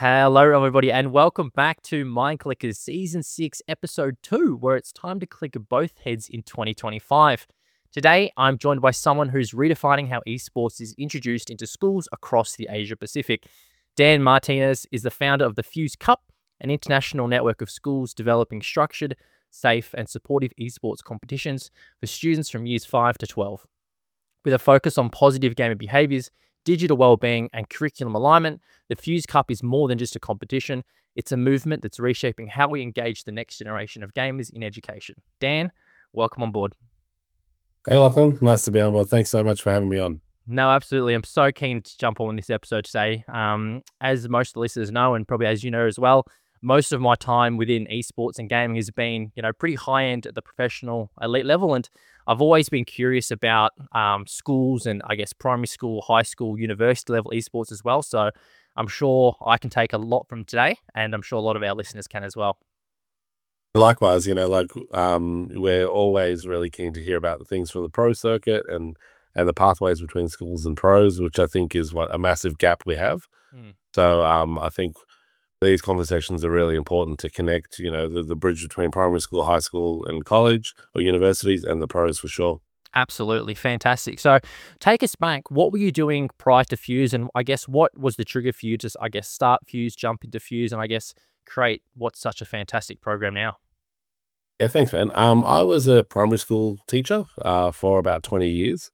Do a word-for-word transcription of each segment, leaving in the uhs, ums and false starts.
Hello, everybody, and welcome back to Mind Clickers Season six, Episode two, where it's time to click both heads in twenty twenty-five. Today, I'm joined by someone who's redefining how esports is introduced into schools across the Asia Pacific. Dan Martinez is the founder of the Fuse Cup, an international network of schools developing structured, safe, and supportive esports competitions for students from years five to twelve. With a focus on positive gamer behaviors, digital well-being, and curriculum alignment, the Fuse Cup is more than just a competition. It's a movement that's reshaping how we engage the next generation of gamers in education. Dan, welcome on board. Hey, Lachlan. Nice to be on board. Thanks so much for having me on. No, absolutely. I'm so keen to jump on this episode today. Um, as most of the listeners know, and probably as you know as well, most of my time within esports and gaming has been, you know, pretty high end at the professional elite level. And I've always been curious about um, schools and I guess primary school, high school, university level esports as well. So I'm sure I can take a lot from today, and I'm sure a lot of our listeners can as well. Likewise, you know, like um, we're always really keen to hear about the things from the pro circuit and and the pathways between schools and pros, which I think is what a massive gap we have. Mm. So um, I think these conversations are really important to connect, you know, the, the bridge between primary school, high school, and college or universities, and the pros for sure. Absolutely. Fantastic. So take us back. What were you doing prior to Fuse? And I guess what was the trigger for you to, I guess, start Fuse, jump into Fuse, and I guess create what's such a fantastic program now? Yeah, thanks, man. Um, I was a primary school teacher uh, for about twenty years.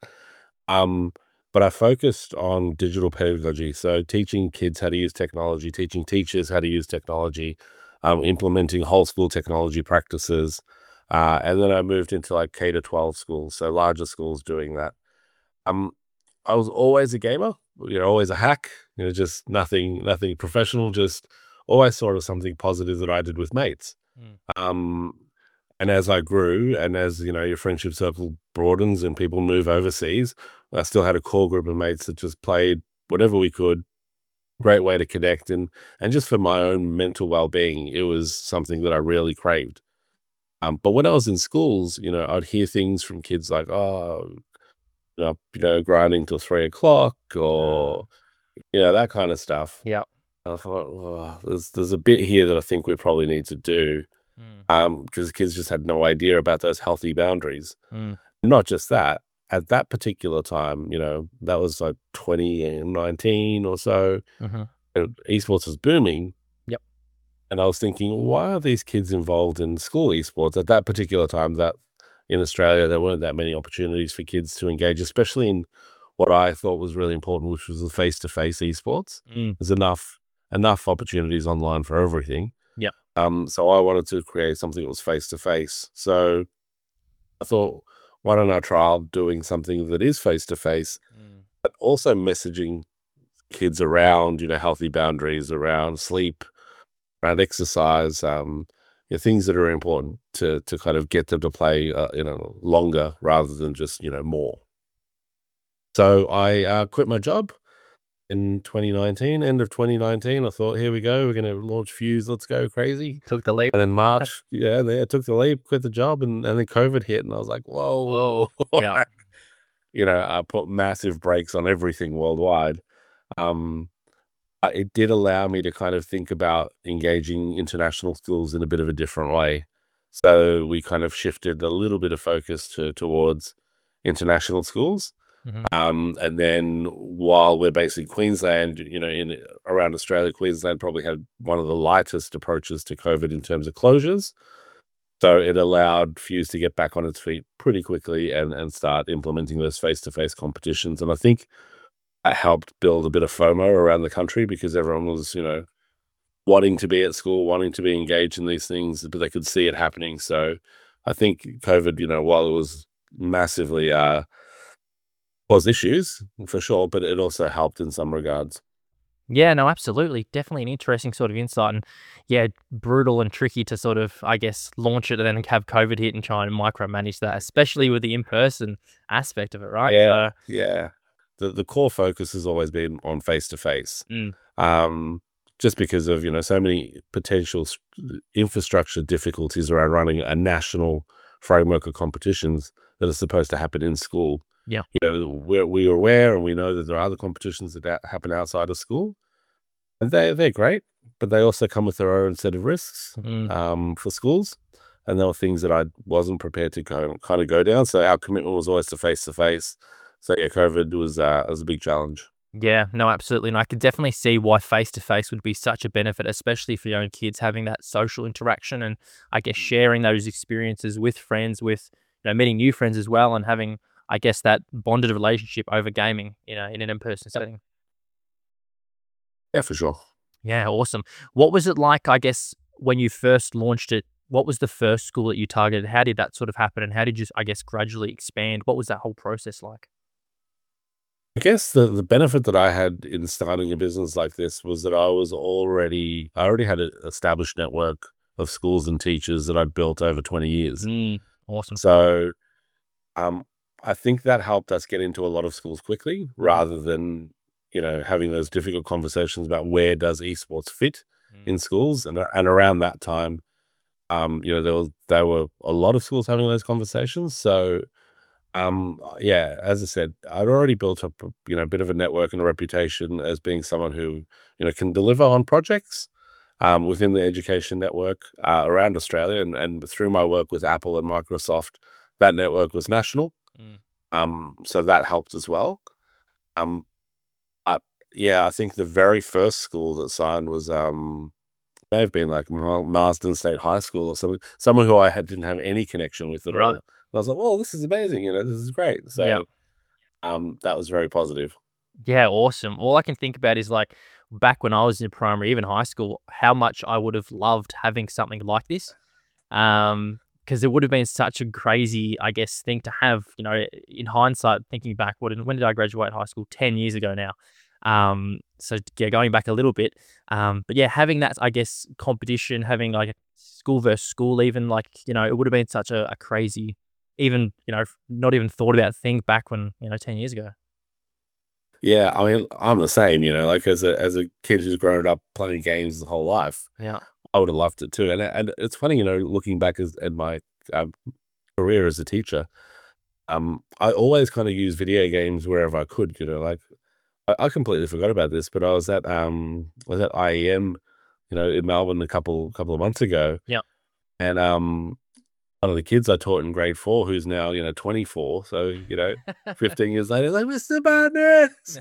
Um, but I focused on digital pedagogy. So teaching kids how to use technology, teaching teachers how to use technology, um, implementing whole school technology practices. Uh, and then I moved into like K to twelve schools, so larger schools doing that. Um, I was always a gamer, you know, always a hack, you know, just nothing, nothing professional, just always sort of something positive that I did with mates. Mm. Um, and as I grew, and as, you know, your friendship circle broadens and people move overseas, I still had a core group of mates that just played whatever we could. Great way to connect. And, and just for my own mental well-being, it was something that I really craved. Um, but when I was in schools, you know, I'd hear things from kids like, oh, you know, you know grinding till three o'clock or, you know, that kind of stuff. Yeah. I thought, oh, there's, there's a bit here that I think we probably need to do. Mm. Um, because kids just had no idea about those healthy boundaries. Mm. Not just that, at that particular time, you know, that was like twenty nineteen or so, mm-hmm. and esports was booming. Yep. And I was thinking, why are these kids involved in school esports at that particular time? That in Australia, there weren't that many opportunities for kids to engage, especially in what I thought was really important, which was the face-to-face esports. Mm. There's enough enough opportunities online for everything. Yep. Um, so I wanted to create something that was face-to-face. So I thought, why don't I try doing something that is face-to-face, mm. but also messaging kids around, you know, healthy boundaries, around sleep, around exercise, um, you know, things that are important to to kind of get them to play, uh, you know, longer rather than just, you know, more. So I uh, quit my job in twenty nineteen, end of twenty nineteen. I thought, here we go, we're going to launch Fuse, let's go crazy. Took the leap. And then March, yeah, I took the leap, quit the job, and, and then COVID hit, and I was like, whoa. Whoa. Yeah. You know, I put massive brakes on everything worldwide. Um, it did allow me to kind of think about engaging international schools in a bit of a different way. So we kind of shifted a little bit of focus to towards international schools. Mm-hmm. Um, and then while we're based in Queensland, you know, in around Australia, Queensland probably had one of the lightest approaches to COVID in terms of closures. So it allowed Fuse to get back on its feet pretty quickly and, and start implementing those face-to-face competitions. And I think that helped build a bit of FOMO around the country because everyone was, you know, wanting to be at school, wanting to be engaged in these things, but they could see it happening. So I think COVID, you know, while it was massively, uh, was issues for sure, but it also helped in some regards. Yeah, no, absolutely. Definitely an interesting sort of insight, and yeah, brutal and tricky to sort of, I guess, launch it and then have COVID hit and try and micromanage that, especially with the in-person aspect of it, right? Yeah, so, yeah. The the core focus has always been on face-to-face, mm. um, just because of, you know, so many potential infrastructure difficulties around running a national framework of competitions that are supposed to happen in school. Yeah, you know, we're, we're aware and we know that there are other competitions that happen outside of school, and they, they're great. but they also come with their own set of risks Mm. um, for schools. And there were things that I wasn't prepared to go, kind of go down. So our commitment was always to face to face. So yeah, COVID was uh, was a big challenge. Yeah, no, absolutely. And I could definitely see why face to face would be such a benefit, especially for your own kids, having that social interaction and I guess sharing those experiences with friends, with you know, meeting new friends as well, and having, I guess, that bonded relationship over gaming, you know, in an in-person setting. Yeah, for sure. Yeah, awesome. What was it like, I guess, when you first launched it? What was the first school that you targeted? How did that sort of happen? And how did you, I guess, gradually expand? What was that whole process like? I guess the the benefit that I had in starting a business like this was that I was already I already had an established network of schools and teachers that I'd built over twenty years. Mm, awesome. So um, I think that helped us get into a lot of schools quickly Mhm. rather than, you know, having those difficult conversations about where does esports fit Mm. in schools. And and around that time, um, you know, there was there were a lot of schools having those conversations. So um, yeah, as I said, I'd already built up, a, you know, a bit of a network and a reputation as being someone who, you know, can deliver on projects um, within the education network uh, around Australia. And, and through my work with Apple and Microsoft, that network was national. Mm. Um, so that helped as well. Um, I, yeah, I think the very first school that signed was um, may have been like Mar- Marsden State High School or something, someone who I had, didn't have any connection with at all. Right. And I was like, "Well, this is amazing! You know, this is great." Yeah. So um, that was very positive. Yeah, awesome. All I can think about is like back when I was in primary, even high school, how much I would have loved having something like this. Um, because it would have been such a crazy, I guess, thing to have, you know, in hindsight, thinking back, what when did I graduate high school? ten years ago now. Um, so yeah, going back a little bit. Um, but yeah, having that, I guess, competition, having like a school versus school, even like, you know, it would have been such a, a crazy, even, you know, not even thought about thing back when, you know, ten years ago. Yeah, I mean, I'm the same. You know, like as a as a kid who's grown up playing games the whole life, Yeah. I would have loved it too. And and it's funny, you know, looking back as at my um, career as a teacher, um, I always kind of use video games wherever I could. You know, like I, I completely forgot about this, but I was at um I was at I E M, you know, in Melbourne a couple couple of months ago, Yeah. and um one of the kids I taught in grade four, who's now you know twenty-four, so you know, fifteen years later, like Mister Barnes,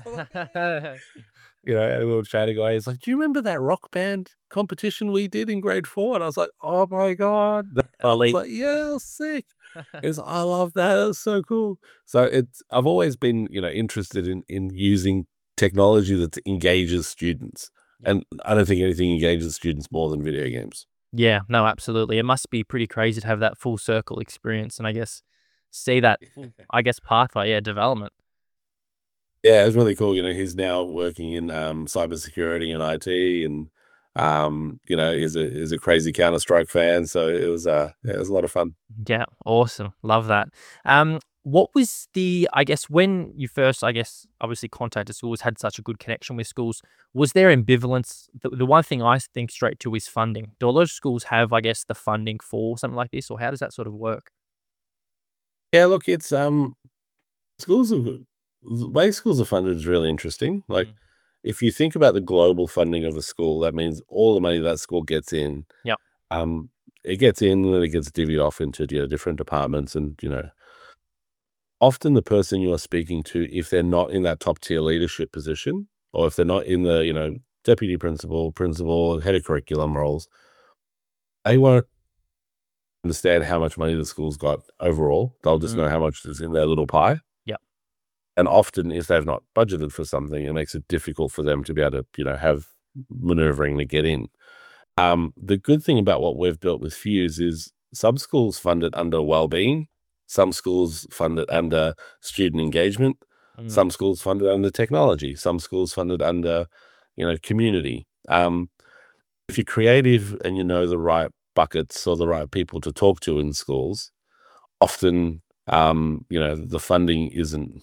you know, and we were chatting away. He's like, "Do you remember that rock band competition we did in grade four?" And I was like, "Oh my god!" I was Elite. like, "Yeah, sick." It's I love that. That's so cool. So it's I've always been, you know, interested in in using technology that engages students. And I don't think anything engages students more than video games. Yeah, no, absolutely. It must be pretty crazy to have that full circle experience and I guess see that, full- I guess, pathway, yeah, development. Yeah, it was really cool. You know, he's now working in um cybersecurity and I T and um, you know, he's a he's a crazy Counter-Strike fan. So it was uh yeah, it was a lot of fun. Yeah, awesome. Love that. Um, what was the, I guess, when you first, I guess, obviously contacted schools, had such a good connection with schools, was there ambivalence? The, the one thing I think straight to is funding. Do a lot of schools have, I guess, the funding for something like this, or how does that sort of work? Yeah, look, it's um schools are the way schools are funded is really interesting. Like Mm. if you think about the global funding of a school, that means all the money that school gets in, Yeah. um, it gets in and then it gets divvied off into you know, different departments. And, you know, often the person you are speaking to, if they're not in that top tier leadership position, or if they're not in the, you know, deputy principal, principal, head of curriculum roles, they won't understand how much money the school's got overall. They'll just Mm. know how much is in their little pie. Yeah. And often, if they've not budgeted for something, it makes it difficult for them to be able to, you know, have maneuvering to get in. Um, the good thing about what we've built with Fuse is some schools fund it under well-being, some schools fund it under student engagement, Mm. some schools fund it under technology, some schools fund it under, you know, community. Um, if you're creative and you know the right buckets or the right people to talk to in schools, often, um, you know, the funding isn't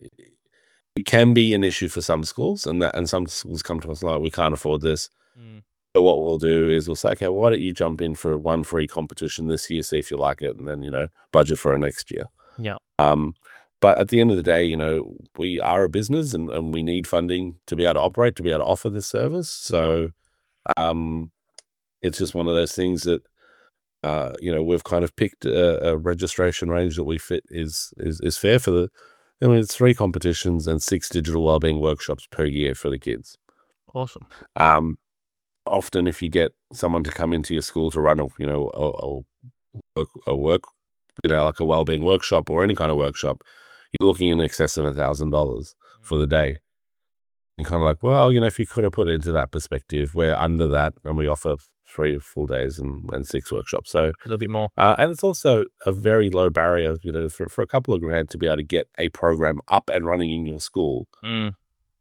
it can be an issue for some schools, and that and some schools come to us like, "We can't afford this." Mm. So what we'll do is we'll say, "Okay, why don't you jump in for one free competition this year, see if you like it, and then, you know, budget for it next year." Yeah. Um, but at the end of the day, you know, we are a business and, and we need funding to be able to operate, to be able to offer this service. So Um, it's just one of those things that, uh, you know, we've kind of picked a, a registration range that we fit is is is fair for the. I mean, it's three competitions and six digital wellbeing workshops per year for the kids. Awesome. Um, often, if you get someone to come into your school to run a, you know, a, a, a work, you know, like a wellbeing workshop or any kind of workshop, you're looking in excess of a thousand dollars for the day. And kind of like, well, you know, if you could have put it into that perspective, we're under that, and we offer three full days and, and six workshops. So, A little bit more. uh, and it's also a very low barrier, you know, for, for a couple of grand to be able to get a program up and running in your school Mm.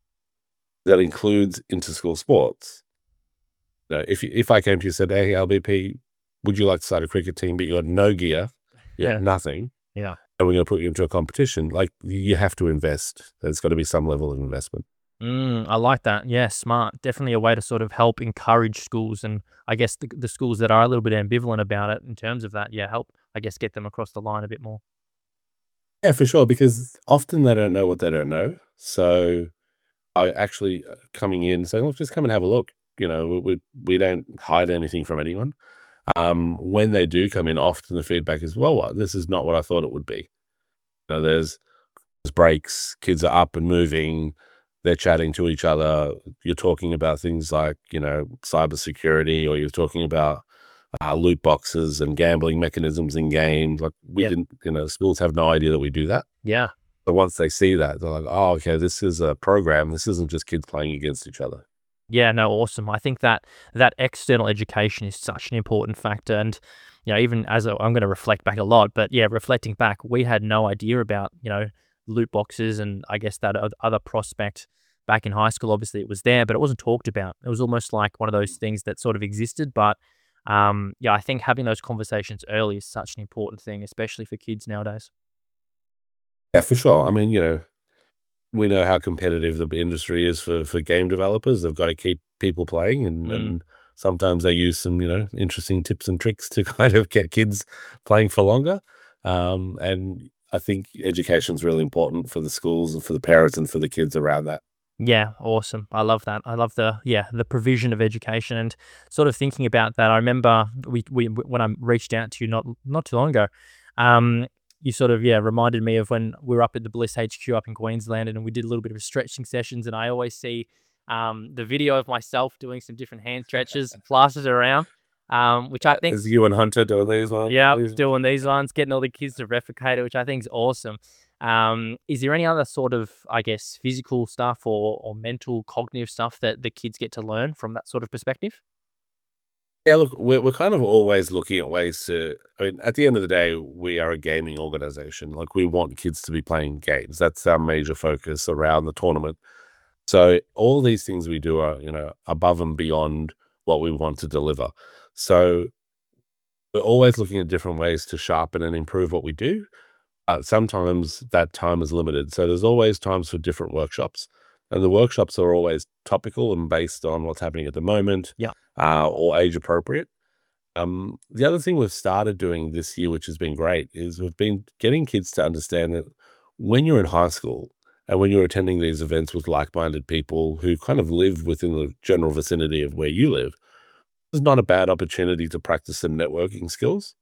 that includes inter-school sports. You know, if you, if I came to you and said, hey, L B P, would you like to start a cricket team, but you got no gear, you Yeah. got nothing, Yeah. and we're going to put you into a competition, like you have to invest. There's got to be some level of investment. Mm, I like that. Yeah, smart. Definitely a way to sort of help encourage schools, and I guess the, the schools that are a little bit ambivalent about it in terms of that, yeah, help, I guess, get them across the line a bit more. Yeah, for sure, because often they don't know what they don't know. So I actually uh, coming in saying, "Look, just come and have a look." You know, we we, we don't hide anything from anyone. Um, when they do come in, often the feedback is, "Well, what? This is not what I thought it would be." You know, there's there's breaks, kids are up and moving, they're chatting to each other. You're talking about things like, you know, cybersecurity, or you're talking about uh, loot boxes and gambling mechanisms in games. Like we Yep. didn't, you know, schools have no idea that we do that. Yeah. But once they see that, they're like, oh, okay, this is a program. This isn't just kids playing against each other. Yeah, no, awesome. I think that that external education is such an important factor. And, you know, even as a, I'm going to reflect back a lot, but yeah, reflecting back, we had no idea about, you know, loot boxes and I guess that oth- other prospect back in high school. Obviously, it was there, but it wasn't talked about. It was almost like one of those things that sort of existed. But um, yeah, I think having those conversations early is such an important thing, especially for kids nowadays. Yeah, for sure. I mean, you know, we know how competitive the industry is for for game developers. They've got to keep people playing, and Mm. and sometimes they use some, you know, interesting tips and tricks to kind of get kids playing for longer. Um, and I think education is really important for the schools and for the parents and for the kids around that. Yeah, awesome. I love that. I love the yeah, the provision of education and sort of thinking about that. I remember we we when I reached out to you not not too long ago, um, you sort of yeah reminded me of when we were up at the Bliss H Q up in Queensland and we did a little bit of stretching sessions. And I always see um the video of myself doing some different hand stretches, flashes around, um, which I think Is you and Hunter doing these ones? yeah, These- doing these ones, getting all the kids to replicate it, which I think is awesome. Um, is there any other sort of, I guess, physical stuff or or mental, cognitive stuff that the kids get to learn from that sort of perspective? Yeah, look, we're we're kind of always looking at ways to. I mean, at the end of the day, we are a gaming organization. Like we want kids to be playing games. That's our major focus around the tournament. So all these things we do are, you know, above and beyond what we want to deliver. So we're always looking at different ways to sharpen and improve what we do. Uh, sometimes that time is limited. So there's always times for different workshops. And the workshops are always topical and based on what's happening at the moment, Yeah. uh, or age appropriate. Um, the other thing we've started doing this year, which has been great, is we've been getting kids to understand that when you're in high school and when you're attending these events with like-minded people who kind of live within the general vicinity of where you live, it's not a bad opportunity to practice some networking skills.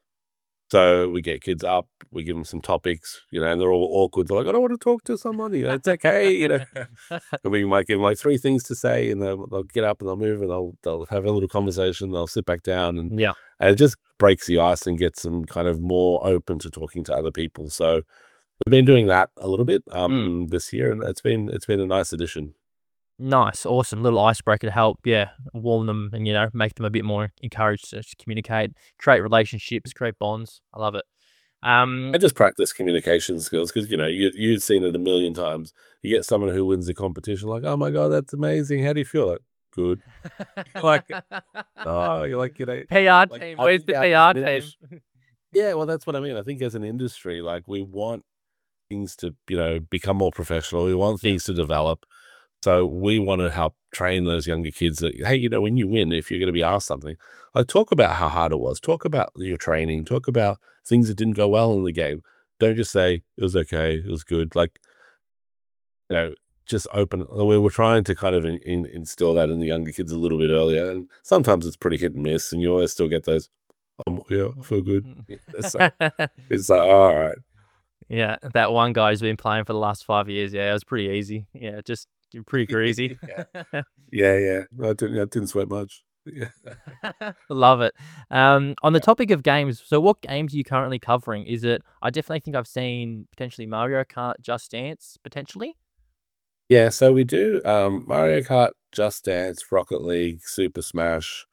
So we get kids up, we give them some topics, you know, and they're all awkward. They're like, I don't want to talk to somebody. You know, it's okay, you know. And we might give them like three things to say, and they'll, they'll get up and they'll move and they'll they'll have a little conversation. They'll sit back down, and, Yeah. and it just breaks the ice and gets them kind of more open to talking to other people. So we've been doing that a little bit um this year, and it's been it's been a nice addition. Nice, awesome. Little icebreaker to help, yeah, warm them and, you know, make them a bit more encouraged to just communicate, create relationships, create bonds. I love it. Um, And just practice communication skills because you know you you've seen it a million times. You get someone who wins the competition, like, oh my god, that's amazing. How do you feel? Like, good. Like, oh, you're like, you know, P R like, team, I where's think the our P R team? industry- yeah, well, that's what I mean. I think as an industry, like, we want things to, you know, become more professional. We want things to develop. So we want to help train those younger kids that, hey, you know, when you win, if you're going to be asked something, like talk about how hard it was, talk about your training, talk about things that didn't go well in the game. Don't just say it was okay, it was good. Like, you know, just open. We were trying to kind of in, in, instill that in the younger kids a little bit earlier, and sometimes it's pretty hit and miss, and you always still get those. Um, yeah, I feel good. So it's like, all right. Yeah, that one guy's been playing for the last five years. Yeah, it was pretty easy. Yeah, just pretty greasy. yeah, yeah, yeah. I didn't, I didn't sweat much. Yeah. Love it. Um, on the topic of games, so what games are you currently covering? Is it? I definitely think I've seen potentially Mario Kart, Just Dance, potentially. Yeah, so we do um, Mario Kart, Just Dance, Rocket League, Super Smash,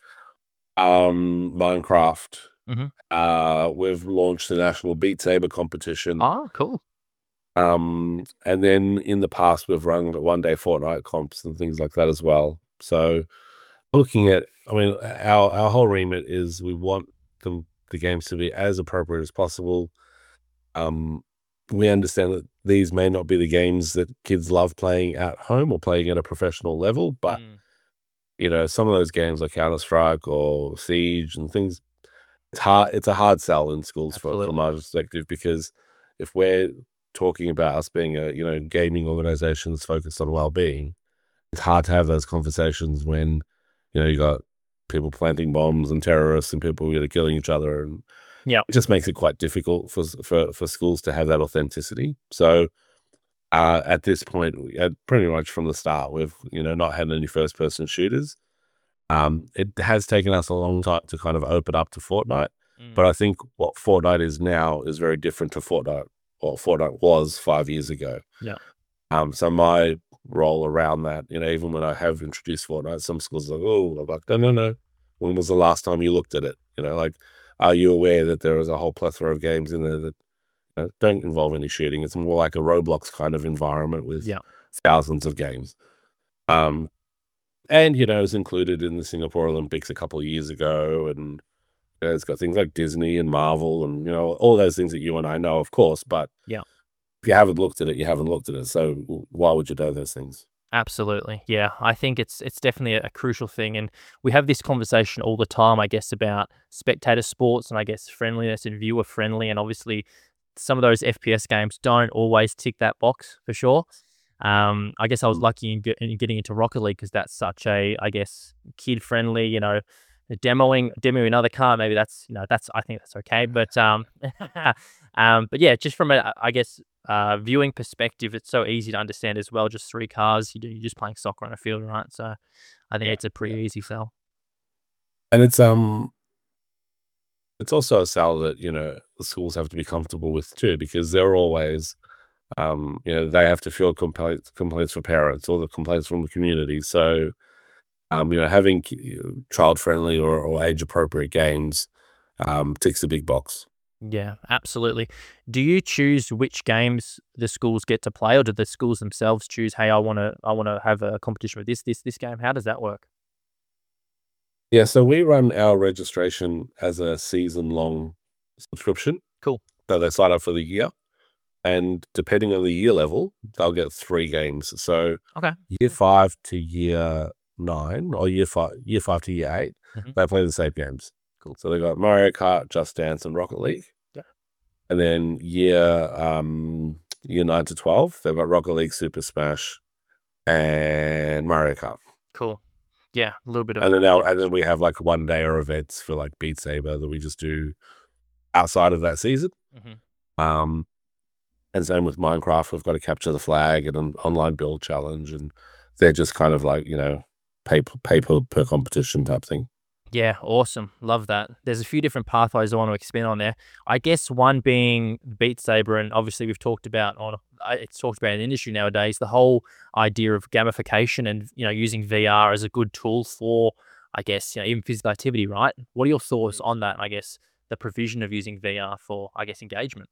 um, Minecraft. Mm-hmm. Uh, we've launched the National Beat Saber competition. Oh, cool. Um, and then in the past, we've run one day Fortnite comps and things like that as well. So looking at, I mean, our, our whole remit is we want the, the games to be as appropriate as possible. Um, we understand that these may not be the games that kids love playing at home or playing at a professional level, but Mm. you know, some of those games like Counter-Strike or Siege and things, it's hard. It's a hard sell in schools for, from Absolutely. my perspective, because if we're talking about us being a you know gaming organization that's focused on well-being, it's hard to have those conversations when you know you got people planting bombs and terrorists and people you know, killing each other, and Yeah. it just makes it quite difficult for for for schools to have that authenticity. So uh, at this point, we had pretty much from the start, we've you know not had any first-person shooters. Um, it has taken us a long time to kind of open up to Fortnite, Mm. but I think what Fortnite is now is very different to Fortnite, or Fortnite was five years ago. Yeah. Um, so my role around that, you know, even when I have introduced Fortnite, some schools are like, oh, I'm like, no, no, no. When was the last time you looked at it? You know, like, are you aware that there is a whole plethora of games in there that uh, don't involve any shooting? It's more like a Roblox kind of environment with Yeah. thousands of games. Um, and, you know, it was included in the Singapore Olympics a couple of years ago. And you know, it's got things like Disney and Marvel and, you know, all those things that you and I know, of course. But Yeah. if you haven't looked at it, you haven't looked at it. So why would you know those things? Absolutely. Yeah. I think it's it's definitely a, a crucial thing. And we have this conversation all the time, I guess, about spectator sports and I guess friendliness and viewer friendly. And obviously some of those F P S games don't always tick that box for sure. Um, I guess I was Mm. lucky in, get, in getting into Rocket League because that's such a, I guess, kid friendly, you know, demoing demoing another car, maybe that's you know that's I think that's okay, but um, um, but yeah, just from a I guess uh viewing perspective, it's so easy to understand as well. Just three cars, you do, you're just playing soccer on a field, right? So I think Yeah, it's a pretty yeah. easy sell. And it's um it's also a sell that, you know, the schools have to be comfortable with too, because they're always um, you know, they have to feel complaints complaints for parents or the complaints from the community. So um, you know, having child friendly or, or age appropriate games um ticks the big box. Yeah, absolutely. Do you choose which games the schools get to play, or do the schools themselves choose? Hey, I want to I want to have a competition with this this this game. How does that work? Yeah, so we run our registration as a season long subscription. Cool. So they sign up for the year. And depending on the year level, they'll get three games. So Okay. year five to year nine, or year five, year five to year eight, Hmm. they play the same games. Cool. So they got Mario Kart, Just Dance, and Rocket League. Yeah. And then year um year nine to twelve, they've got Rocket League, Super Smash, and Mario Kart. Cool. Yeah, a little bit of And then now, and then we have like one day or events for like Beat Saber that we just do outside of that season. Mhm. Um, and same with Minecraft, we've got to capture the flag and an online build challenge, and they're just kind of like you know pay pay per, per competition type thing. Yeah, awesome. Love that. There's a few different pathways I want to expand on there. I guess one being Beat Saber, and obviously we've talked about on uh, it's talked about in the industry nowadays, the whole idea of gamification and you know using V R as a good tool for, I guess, you know, even physical activity, right? What are your thoughts on that? I guess the provision of using V R for, I guess, engagement.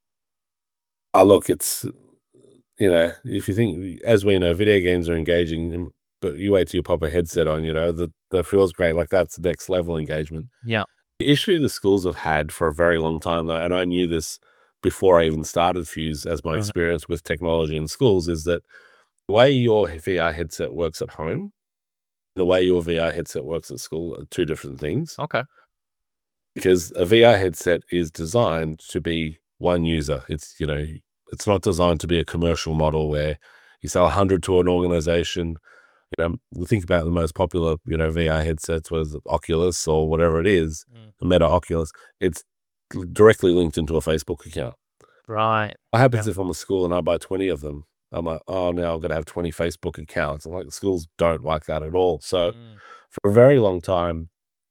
Oh, look, it's you know if you think as we know, video games are engaging, and- but you wait till you pop a headset on, you know that that feels great. Like that's the next level engagement. Yeah. The issue the schools have had for a very long time, though, and I knew this before I even started Fuse as my Mhm. experience with technology in schools, is that the way your V R headset works at home, the way your V R headset works at school are two different things. Okay. Because a V R headset is designed to be one user. It's, you know, it's not designed to be a commercial model where, you sell a hundred to an organization. You know, we think about the most popular, you know, V R headsets was Oculus or whatever it is, Mm. Meta Oculus. It's directly linked into a Facebook account. Right. What happens Yeah. if I'm a school and I buy twenty of them? I'm like, oh, now I've got to have twenty Facebook accounts. I'm like, the schools don't like that at all. So Mm. for a very long time,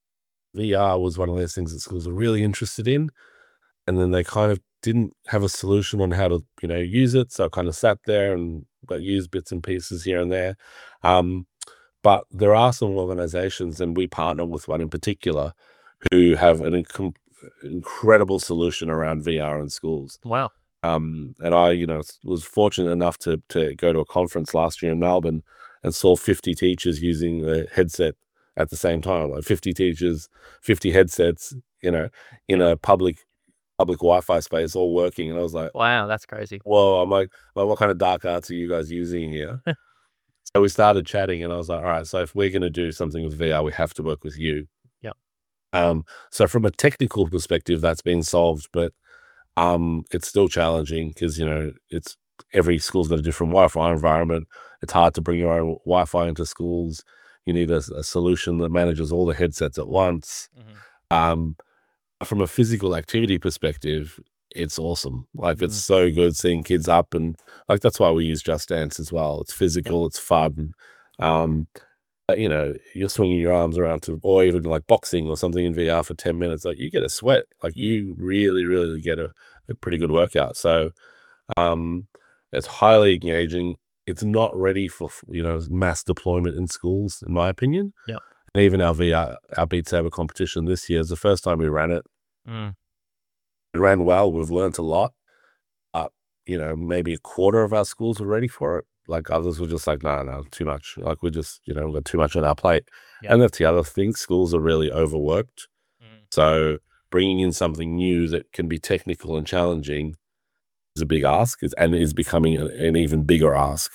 V R was one of those things that schools were really interested in. And then they kind of didn't have a solution on how to, you know, use it. So I kind of sat there and got used bits and pieces here and there. Um, but there are some organizations, and we partner with one in particular, who have an inc- incredible solution around V R in schools. Wow. Um, and I, you know, was fortunate enough to to go to a conference last year in Melbourne and saw fifty teachers using the headset at the same time, like fifty teachers, fifty headsets, you know, in a public public Wi-Fi space, all working. And I was like, Wow, that's crazy. whoa, I'm like, well, what kind of dark arts are you guys using here? So we started chatting, and I was like, all right, so if we're going to do something with V R, we have to work with you. Yep. Um, so from a technical perspective, that's been solved, but um, it's still challenging because, you know, it's every school's got a different Wi-Fi environment. It's hard to bring your own Wi-Fi into schools. You need a, a solution that manages all the headsets at once. Mhm. Um, from a physical activity perspective, it's awesome. Like, it's Mhm. so good seeing kids up, and like that's why we use Just Dance as well. It's physical, it's fun. Um, but, you know, you're swinging your arms around to, or even like boxing or something in V R for ten minutes, like you get a sweat. Like, you really, really get a, a pretty good workout. So, um, it's highly engaging. It's not ready for, you know, mass deployment in schools, in my opinion. Yep. And even our V R, our Beat Saber competition this year is the first time we ran it. Mm. It ran well. We've learned a lot. Uh, you know, maybe a quarter of our schools were ready for it. Like, others were just like, no, no, too much. Like, we're just, you know, we've got too much on our plate. Yeah. And that's the other thing. Schools are really overworked. Mm. So bringing in something new that can be technical and challenging is a big ask, is- and is becoming a- an even bigger ask.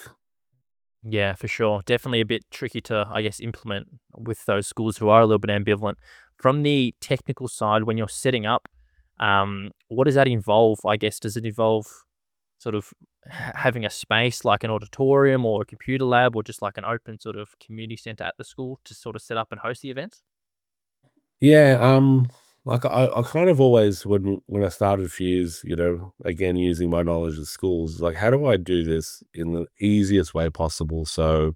Yeah, for sure. Definitely a bit tricky to, I guess, implement with those schools who are a little bit ambivalent. From the technical side, when you're setting up, um, what does that involve? I guess, does it involve sort of ha- having a space like an auditorium or a computer lab, or just like an open sort of community center at the school to sort of set up and host the events? Yeah, um, like I, I kind of always, when when I started Fuse, you know, again using my knowledge of schools, like, how do I do this in the easiest way possible so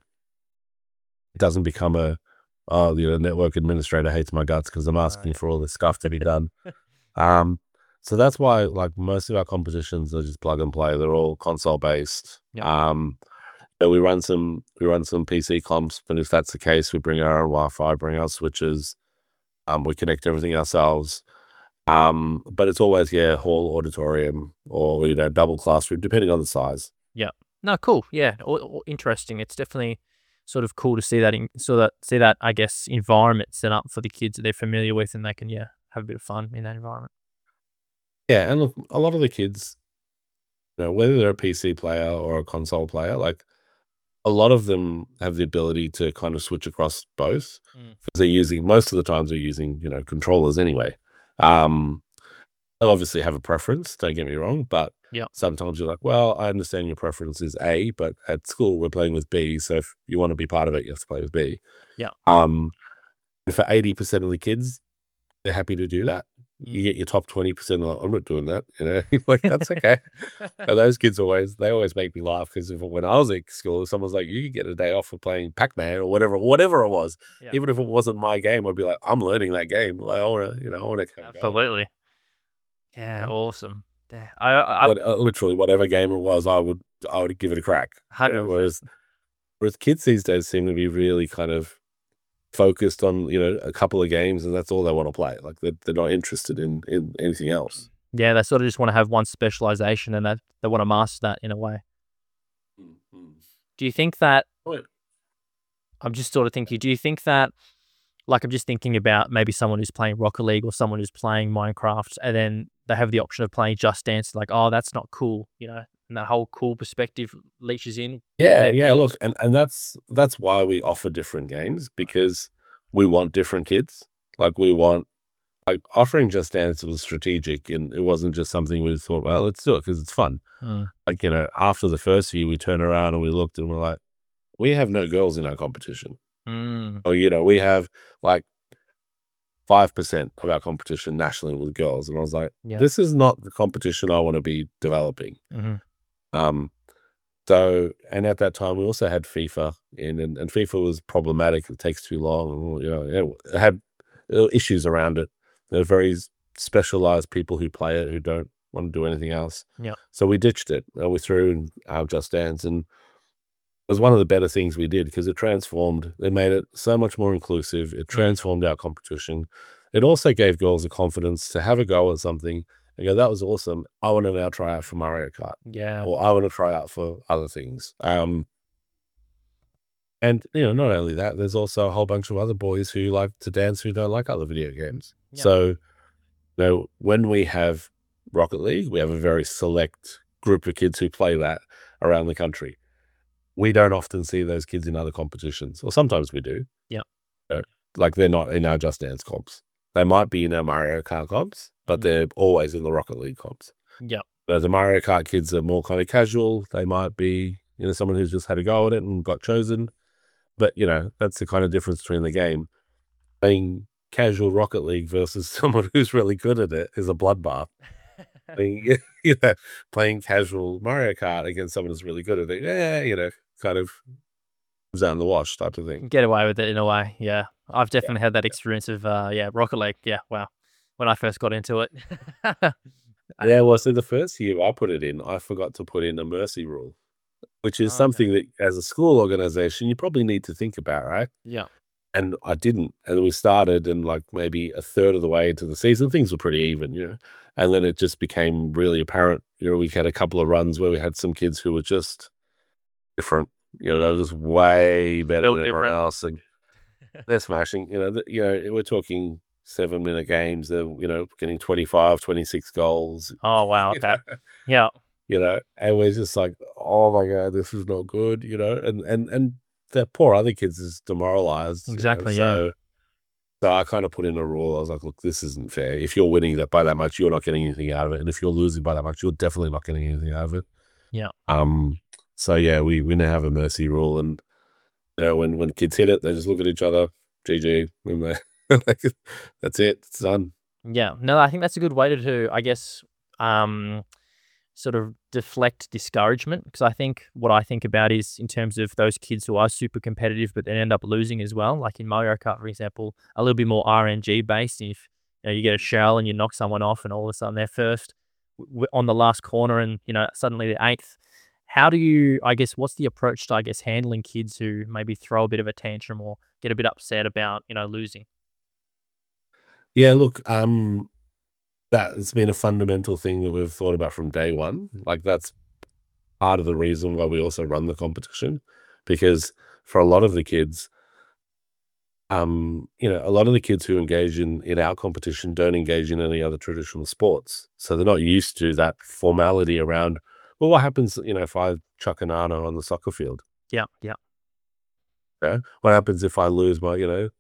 it doesn't become a, oh, you know, network administrator hates my guts because I'm asking Right. for all this stuff to be done. Um, so that's why, like, most of our competitions are just plug and play. They're all console based. Yep. Um, so we run some we run some P C comps, but if that's the case, we bring our own Wi-Fi, bring our switches. Um, we connect everything ourselves. Um, but it's always, yeah, hall, auditorium, or, you know, double classroom, depending on the size. Yeah. No, cool. Yeah. Or, or interesting. It's definitely sort of cool to see that in, so that see that I guess environment set up for the kids that they're familiar with, and they can, yeah, have a bit of fun in that environment. Yeah, and look, a lot of the kids, you know, whether they're a P C player or a console player, like, a lot of them have the ability to kind of switch across both, Mm. because they're using, most of the times they're using, you know, controllers anyway. Um, they'll obviously have a preference, don't get me wrong, but Yep. sometimes you're like, well, I understand your preference is A, but at school we're playing with B, so if you want to be part of it, you have to play with B. Yeah. Um, and for eighty percent of the kids, they're happy to do that. You Mm. get your top twenty percent, like, I'm not doing that, you know, like, that's okay. And those kids always, they always make me laugh, because when I was at school, someone's like, you could get a day off for playing Pac-Man or whatever, whatever it was. Yeah. Even if it wasn't my game, I'd be like, I'm learning that game. Like, I want to, you know, I want to go. Absolutely. Yeah. Awesome. Yeah. I, I, I But, uh, literally, whatever game it was, I would, I would give it a crack. You hundred know, percent. whereas, whereas kids these days seem to be really kind of focused on, you know, a couple of games, and that's all they want to play. Like, they're, they're not interested in, in anything else. Yeah, they sort of just want to have one specialization, and that they want to master that in a way. Do you think that? Oh, yeah. I'm just sort of thinking. Do you think that? Like, I'm just thinking about maybe someone who's playing Rocket League or someone who's playing Minecraft, and then they have the option of playing Just Dance. Like, oh, that's not cool, you know, and that whole cool perspective leaches in. Yeah, their yeah. field. Look, and, and that's that's why we offer different games, because we want different kids. Like, we want like offering Just Dance was strategic, and it wasn't just something we thought, well, let's do it because it's fun. Mm. Like, you know, after the first year, we turned around and we looked and we're like, we have no girls in our competition. Mm. Or, you know, we have like five percent of our competition nationally with girls. And I was like, Yeah. this is not the competition I want to be developing. Mhm. Um, so, and at that time, we also had FIFA in, and, and FIFA was problematic. It takes too long. You know, it had issues around it. There are very specialized people who play it who don't want to do anything else. Yeah. So we ditched it. Uh, we threw in our Just Dance, and it was one of the better things we did because it transformed. It made it so much more inclusive. It transformed our competition. It also gave girls the confidence to have a go at something and go, that was awesome. I want to now try out for Mario Kart. Yeah. Or I want to try out for other things. Um, and, you know, not only that, there's also a whole bunch of other boys who like to dance who don't like other video games. Yeah. So, you know, when we have Rocket League, we have a very select group of kids who play that around the country. We don't often see those kids in other competitions, or sometimes we do. Yeah. Uh, like they're not in our Just Dance comps. They might be in our Mario Kart comps, but Mhm. they're always in the Rocket League comps. Yeah. But the Mario Kart kids are more kind of casual. They might be, you know, someone who's just had a go at it and got chosen. But, you know, that's the kind of difference between the game. Playing casual Rocket League versus someone who's really good at it is a bloodbath. Playing, you know, playing casual Mario Kart against someone who's really good at it, yeah, you know, kind of down the wash type of thing. Get away with it in a way. Yeah. I've definitely had that experience of, uh, yeah, Rocket League. Yeah. Wow. When I first got into it. Yeah, well, so the first year I put it in, I forgot to put in a mercy rule, which is Okay. something that as a school organization, you probably need to think about, right? Yeah. And I didn't. And we started, and like maybe a third of the way into the season, things were pretty even, you know. And then it just became really apparent. You know, we had a couple of runs where we had some kids who were just different. You know, they were just way better Built than everyone different. else. And they're smashing. You know, the, you know, we're talking seven minute games. They're, you know, getting twenty-five, twenty-six goals. Oh, wow. You Okay. know, Yeah. you know, and we're just like, oh my God, this is not good, you know. And and and the poor other kids is demoralized. You know? Exactly. Yeah. So So I kind of put in a rule. I was like, look, this isn't fair. If you're winning that by that much, you're not getting anything out of it. And if you're losing by that much, you're definitely not getting anything out of it. Yeah. Um, so yeah, we, we now have a mercy rule, and you know, when, when kids hit it, they just look at each other, G G, and they, like, that's it, it's done. Yeah. No, I think that's a good way to, to I guess, um, sort of deflect discouragement, because I think what I think about is in terms of those kids who are super competitive but then end up losing as well, like in Mario Kart, for example, a little bit more R N G based. If you know, you get a shell and you knock someone off and all of a sudden they're first w- on the last corner and you know suddenly they're eighth. How do you, I guess, what's the approach to, I guess, handling kids who maybe throw a bit of a tantrum or get a bit upset about, you know, losing? Yeah, look, um, that's been a fundamental thing that we've thought about from day one. Like that's part of the reason why we also run the competition, because for a lot of the kids, um, you know, a lot of the kids who engage in in our competition don't engage in any other traditional sports, so they're not used to that formality around. Well, what happens, you know, if I chuck a nano on the soccer field? Yeah. Yeah. Yeah, what happens if I lose my, you know,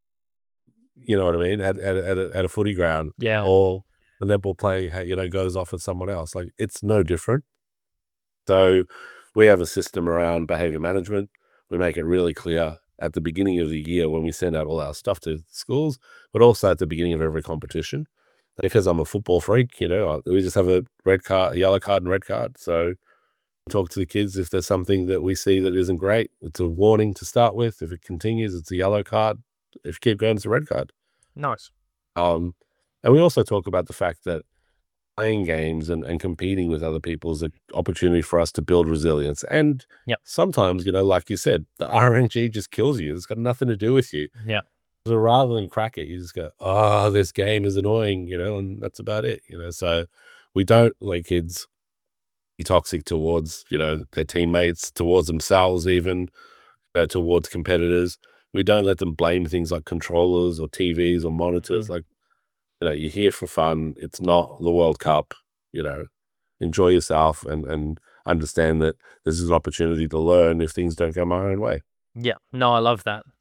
you know what I mean, at at a- at a, at a footy ground, Yeah. or the netball play, you know, goes off with someone else? Like it's no different. So we have a system around behavior management. We make it really clear at the beginning of the year when we send out all our stuff to schools, but also at the beginning of every competition. Because I'm a football freak, you know, I- we just have a red card, a yellow card, and red card. So talk to the kids if there's something that we see that isn't great. It's a warning to start with. If it continues, it's a yellow card. If you keep going, it's a red card. Nice. Um, and we also talk about the fact that playing games and, and competing with other people is an opportunity for us to build resilience. And Yep. sometimes, you know, like you said, the R N G just kills you. It's got nothing to do with you. Yeah. So rather than crack it, you just go, oh, this game is annoying, you know, and that's about it, you know. So we don't let kids be toxic towards, you know, their teammates, towards themselves, even uh, towards competitors. We don't let them blame things like controllers or T Vs or monitors. Mhm. Like, you know, you're here for fun. It's not the World Cup, you know, enjoy yourself and, and understand that this is an opportunity to learn if things don't go my own way. Yeah. No, I love that.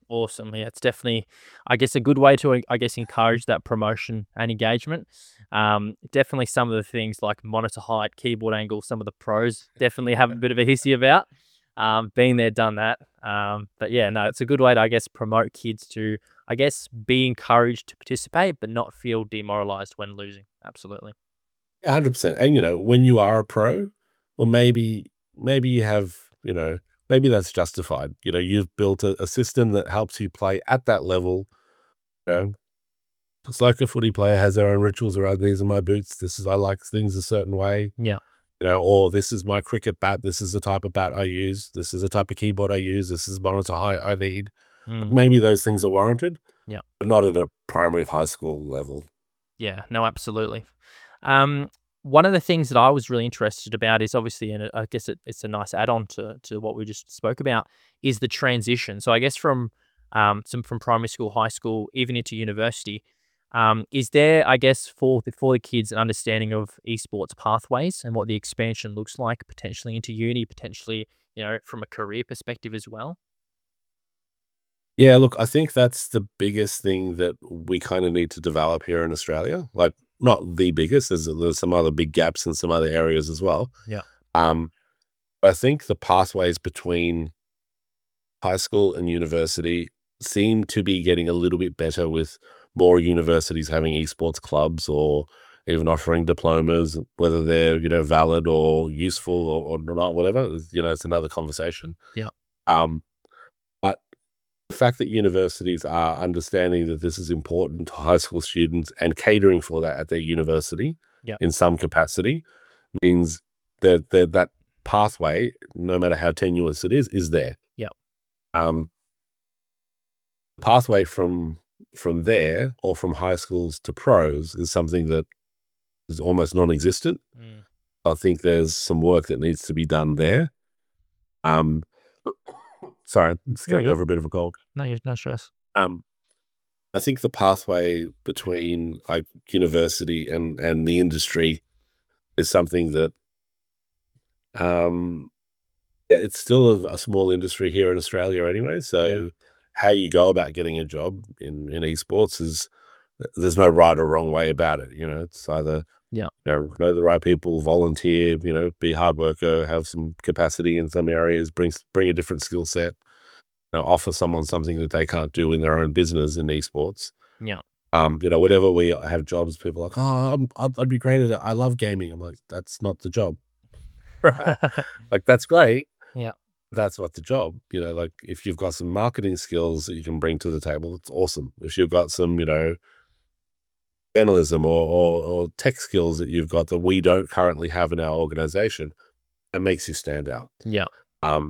Awesome. Yeah, it's definitely, I guess, a good way to, I guess, encourage that promotion and engagement. Um, definitely some of the things like monitor height, keyboard angle, some of the pros definitely have a bit of a hissy about. Um, been there, done that. Um, but yeah, no, it's a good way to, I guess, promote kids to, I guess, be encouraged to participate, but not feel demoralized when losing. Absolutely. one hundred percent. And, you know, when you are a pro, well, maybe maybe you have, you know, maybe that's justified. You know, you've built a, a system that helps you play at that level. You know, it's like a footy player has their own rituals around these are my boots. This is I like things a certain way. Yeah. You know, or this is my cricket bat. This is the type of bat I use. This is the type of keyboard I use. This is monitor height I need. Mm, Maybe those things are warranted, yeah. but not at a primary high school level. Yeah. No, absolutely. Um, one of the things that I was really interested about is obviously, and I guess it, it's a nice add-on to to what we just spoke about, is the transition. So I guess from um, some from primary school, high school, even into university, um, is there, I guess, for the for the kids an understanding of esports pathways and what the expansion looks like potentially into uni, potentially, you know, from a career perspective as well? Yeah, look, I think that's the biggest thing that we kind of need to develop here in Australia. Like, not the biggest, there's, there's some other big gaps in some other areas as well. Yeah. Um, I think the pathways between high school and university seem to be getting a little bit better with more universities having esports clubs or even offering diplomas, whether they're, you know, valid or useful or, or not, whatever, you know, it's another conversation. Yeah. Um, but the fact that universities are understanding that this is important to high school students and catering for that at their university Yeah. in some capacity means that that that pathway, no matter how tenuous it is, is there. Yeah. Um, pathway from from there or from high schools to pros is something that is almost non-existent. Mm. I think there's some work that needs to be done there. Um, sorry, I'm just Very getting good. over a bit of a cold. No, you no stress. Um, I think the pathway between like university and and the industry is something that um yeah, it's still a, a small industry here in Australia anyway. So Yeah. how you go about getting a job in in esports is there's no right or wrong way about it. You know, it's either Yeah. you know, know the right people, volunteer, you know, be a hard worker, have some capacity in some areas, bring bring a different skill set, you know, offer someone something that they can't do in their own business in esports. Yeah. Um, you know, whenever we have jobs, people are like, "Oh, I'm, I'd, I'd be great at it. I love gaming." I'm like, "That's not the job." Like, that's great. Yeah. That's not the job. You know, like if you've got some marketing skills that you can bring to the table, it's awesome. If you've got some, you know, journalism or, or or tech skills that you've got that we don't currently have in our organization, it makes you stand out. Yeah. Um,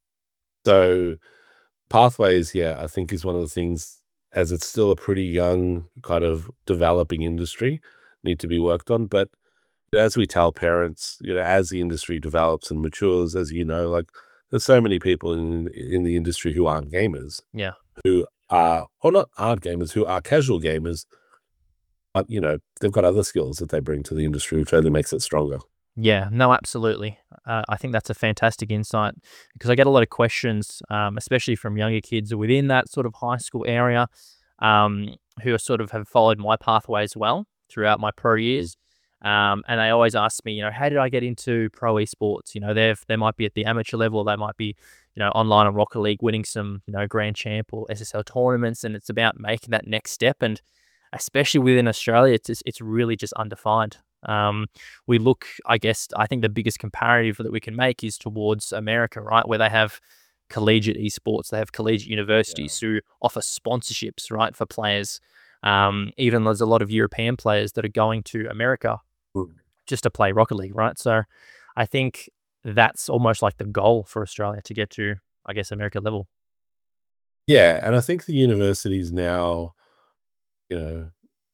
so pathways, yeah, I think is one of the things, as it's still a pretty young kind of developing industry, need to be worked on. But as we tell parents, you know, as the industry develops and matures, as you know, like there's so many people in in the industry who aren't gamers, Yeah. who are or not aren't gamers, who are casual gamers, but you know, they've got other skills that they bring to the industry, which only makes it stronger. Yeah, no, absolutely. Uh, I think that's a fantastic insight because I get a lot of questions, um, especially from younger kids within that sort of high school area, um, who are sort of have followed my pathway as well throughout my pro years. Um, and they always ask me, you know, how did I get into pro esports? You know, they've they might be at the amateur level, they might be, you know, online on Rocket League, winning some, you know, Grand Champ or S S L tournaments, and it's about making that next step. And especially within Australia, it's just, it's really just undefined. Um, we look, I guess, I think the biggest comparative that we can make is towards America, right, where they have collegiate esports, they have collegiate universities who offer sponsorships, right, for players. Um, even there's a lot of European players that are going to America Mm. just to play Rocket League, right? So I think that's almost like the goal for Australia to get to, I guess, America level. Yeah, and I think the universities now, you know,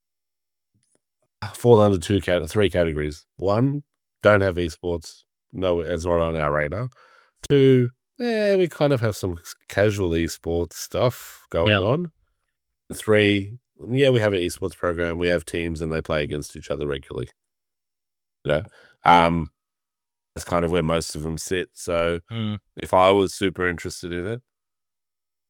fall under two cat three categories. One, don't have esports. No, it's not on our radar. Two, yeah, we kind of have some casual esports stuff going Yeah. on. Three, yeah, we have an esports program. We have teams and they play against each other regularly. You know, um, that's kind of where most of them sit. So Mm, if I was super interested in it,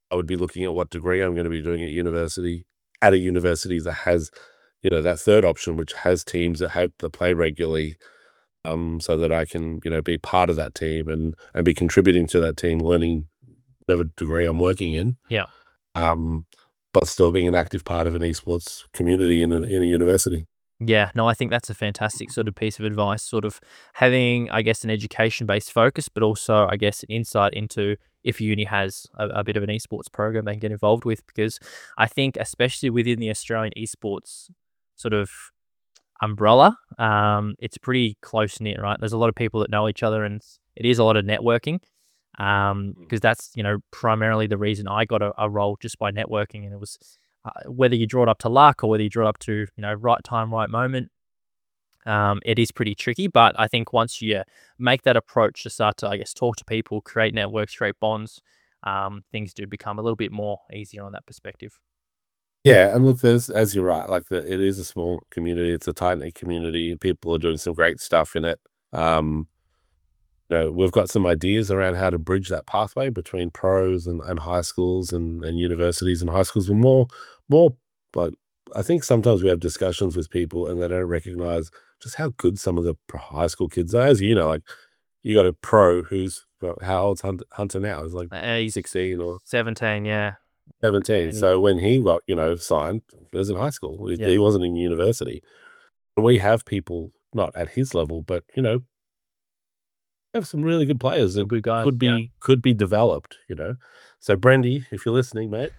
I would be looking at what degree I'm going to be doing at university, at a university that has, you know, that third option, which has teams that have that play regularly, um, so that I can, you know, be part of that team and and be contributing to that team, learning whatever degree I'm working in. Yeah. Um, but still being an active part of an esports community in a, in a university. Yeah, no, I think that's a fantastic sort of piece of advice, sort of having, I guess, an education-based focus, but also, I guess, an insight into if uni has a, a bit of an esports program they can get involved with, because I think, especially within the Australian esports sort of umbrella, um, it's pretty close-knit, right? There's a lot of people that know each other, and it is a lot of networking, um, because that's, you know, primarily the reason I got a, a role, just by networking, and it was uh, whether you draw it up to luck or whether you draw it up to, you know, right time, right moment. Um, it is pretty tricky, but I think once you make that approach to start to, I guess, talk to people, create networks, create bonds, um, things do become a little bit more easier on that perspective. Yeah, and look, there's as you're right, like the, it is a small community. It's a tight knit community. People are doing some great stuff in it. Um, you know, we've got some ideas around how to bridge that pathway between pros and, and high schools and, and universities and high schools. But more, more like I think sometimes we have discussions with people and they don't recognize just how good some of the pro- high school kids are. As you know, like you got a pro who's well, how old's Hunter, Hunter now? He's like Uh, he's sixteen or seventeen, yeah. seventeen. And So when he got, you know, signed, he was in high school. He, yeah, he wasn't in university. And we have people not at his level, but you know, have some really good players that good guys. could be Yeah. could be developed, you know. So Brendy, if you're listening, mate,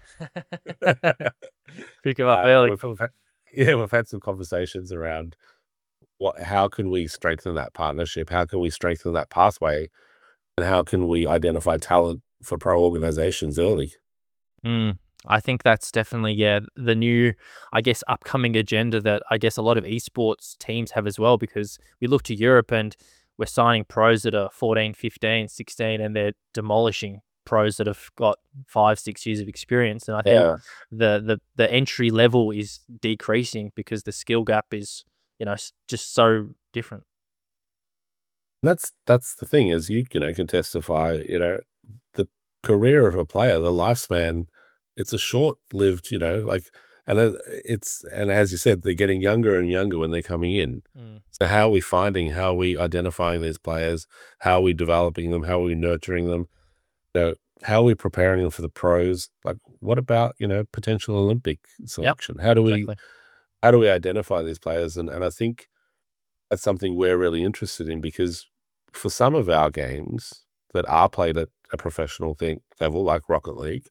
Pick him up uh, early. we've, we've had, yeah, we've had some conversations around what how can we strengthen that partnership? How can we strengthen that pathway? And how can we identify talent for pro organizations early? Mm, I think that's definitely, yeah, the new, I guess, upcoming agenda that I guess a lot of esports teams have as well, because we look to Europe and we're signing pros that are fourteen, fifteen, sixteen, and they're demolishing pros that have got five, six years of experience. And I think Yeah. the the the entry level is decreasing because the skill gap is, you know, s- just so different. That's that's the thing is you, you know, can testify, you know, the career of a player, the lifespan, it's a short-lived, you know, like, and then it's, and as you said, they're getting younger and younger when they're coming in. Mm. So how are we finding, how are we identifying these players? How are we developing them? How are we nurturing them? You know, how are we preparing them for the pros? Like, what about, you know, potential Olympic Yep, selection? How do we, exactly. how do we identify these players? And and I think that's something we're really interested in because for some of our games that are played at a professional thing level, like Rocket League,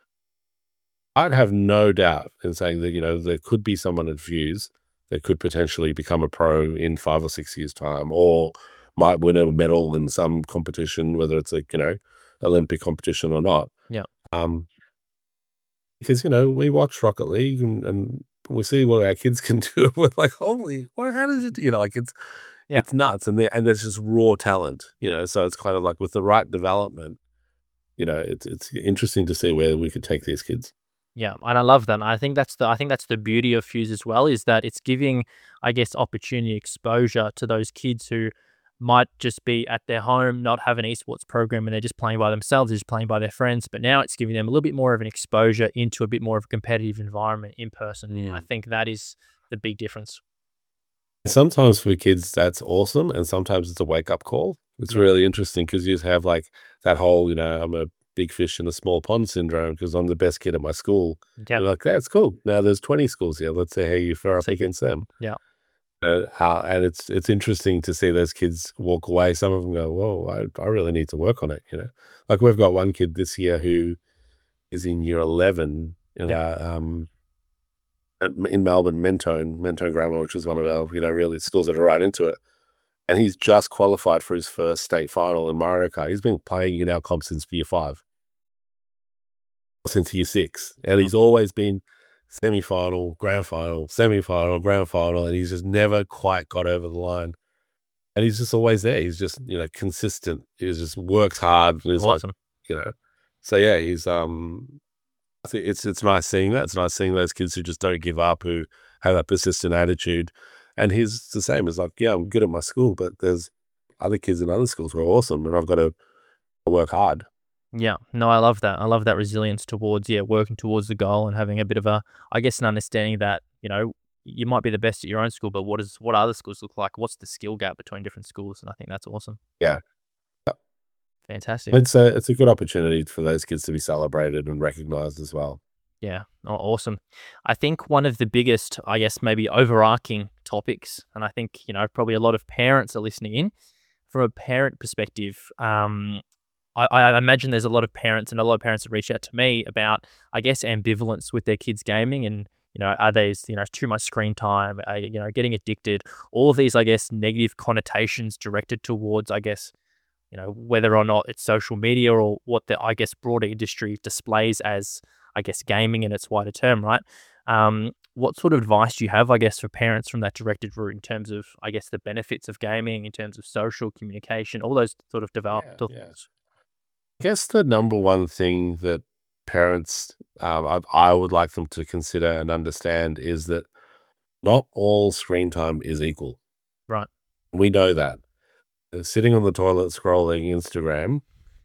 I'd have no doubt in saying that, you know, there could be someone at Views that could potentially become a pro in five or six years' time, or might win a medal in some competition, whether it's a, you know, Olympic competition or not. Yeah. Um, because, you know, we watch Rocket League and, and we see what our kids can do. We're like, holy, well, how does it, you know, like it's, Yeah. it's nuts. And there, and there's just raw talent, you know, so it's kind of like with the right development, you know, it's, it's interesting to see where we could take these kids. Yeah, and I love that. And I think that's the I think that's the beauty of Fuse as well, is that it's giving, I guess, opportunity, exposure to those kids who might just be at their home, not have an esports program, and they're just playing by themselves, they're just playing by their friends. But now it's giving them a little bit more of an exposure into a bit more of a competitive environment in person. I Yeah. think that is the big difference. Sometimes for kids, that's awesome. And sometimes it's a wake up call. It's Yeah. really interesting because you have like that whole, you know, I'm a big fish in a small pond syndrome because I'm the best kid at my school. Yeah. You're like, that's cool. Now there's twenty schools here. Let's see how you fare up See. against them. Yeah. Uh, how, and it's it's interesting to see those kids walk away. Some of them go, whoa, I, I really need to work on it. You know, like we've got one kid this year who is in year eleven in Yeah. our, um, at- in Melbourne, Mentone, Mentone Grammar, which is one of our, you know, really schools that are right into it. And he's just qualified for his first state final in Mario Kart. He's been playing in our comp since year five, since year six. And he's always been semi-final, grand final, semi-final, grand final, and he's just never quite got over the line. And he's just always there. He's just, you know, consistent. He just works hard. And he's like, Awesome. you know, so yeah, he's, um, I think it's, it's nice seeing that. It's nice seeing those kids who just don't give up, who have that persistent attitude. And he's the same as like, yeah, I'm good at my school, but there's other kids in other schools who are awesome and I've got to work hard. Yeah, no, I love that. I love that resilience towards, yeah, working towards the goal and having a bit of a, I guess, an understanding that, you know, you might be the best at your own school, but what is what other schools look like? What's the skill gap between different schools? And I think that's awesome. Yeah. Fantastic. It's a it's a good opportunity for those kids to be celebrated and recognized as well. Yeah, oh, awesome. I think one of the biggest, I guess, maybe overarching topics, and I think, you know, probably a lot of parents are listening in. From a parent perspective, um, I, I imagine there's a lot of parents and a lot of parents that reach out to me about, I guess, ambivalence with their kids' gaming and, you know, are they, you know, too much screen time, are, you know, getting addicted, all of these, I guess, negative connotations directed towards, I guess, you know, whether or not it's social media or what the, I guess, broader industry displays as, I guess, gaming in its wider term, right? Um, what sort of advice do you have, I guess, for parents from that directed route in terms of, I guess, the benefits of gaming, in terms of social communication, all those sort of Yeah, developmental yeah. things? I guess the number one thing that parents, um, I, I would like them to consider and understand is that not all screen time is equal. Right. We know that. Uh, Sitting on the toilet scrolling Instagram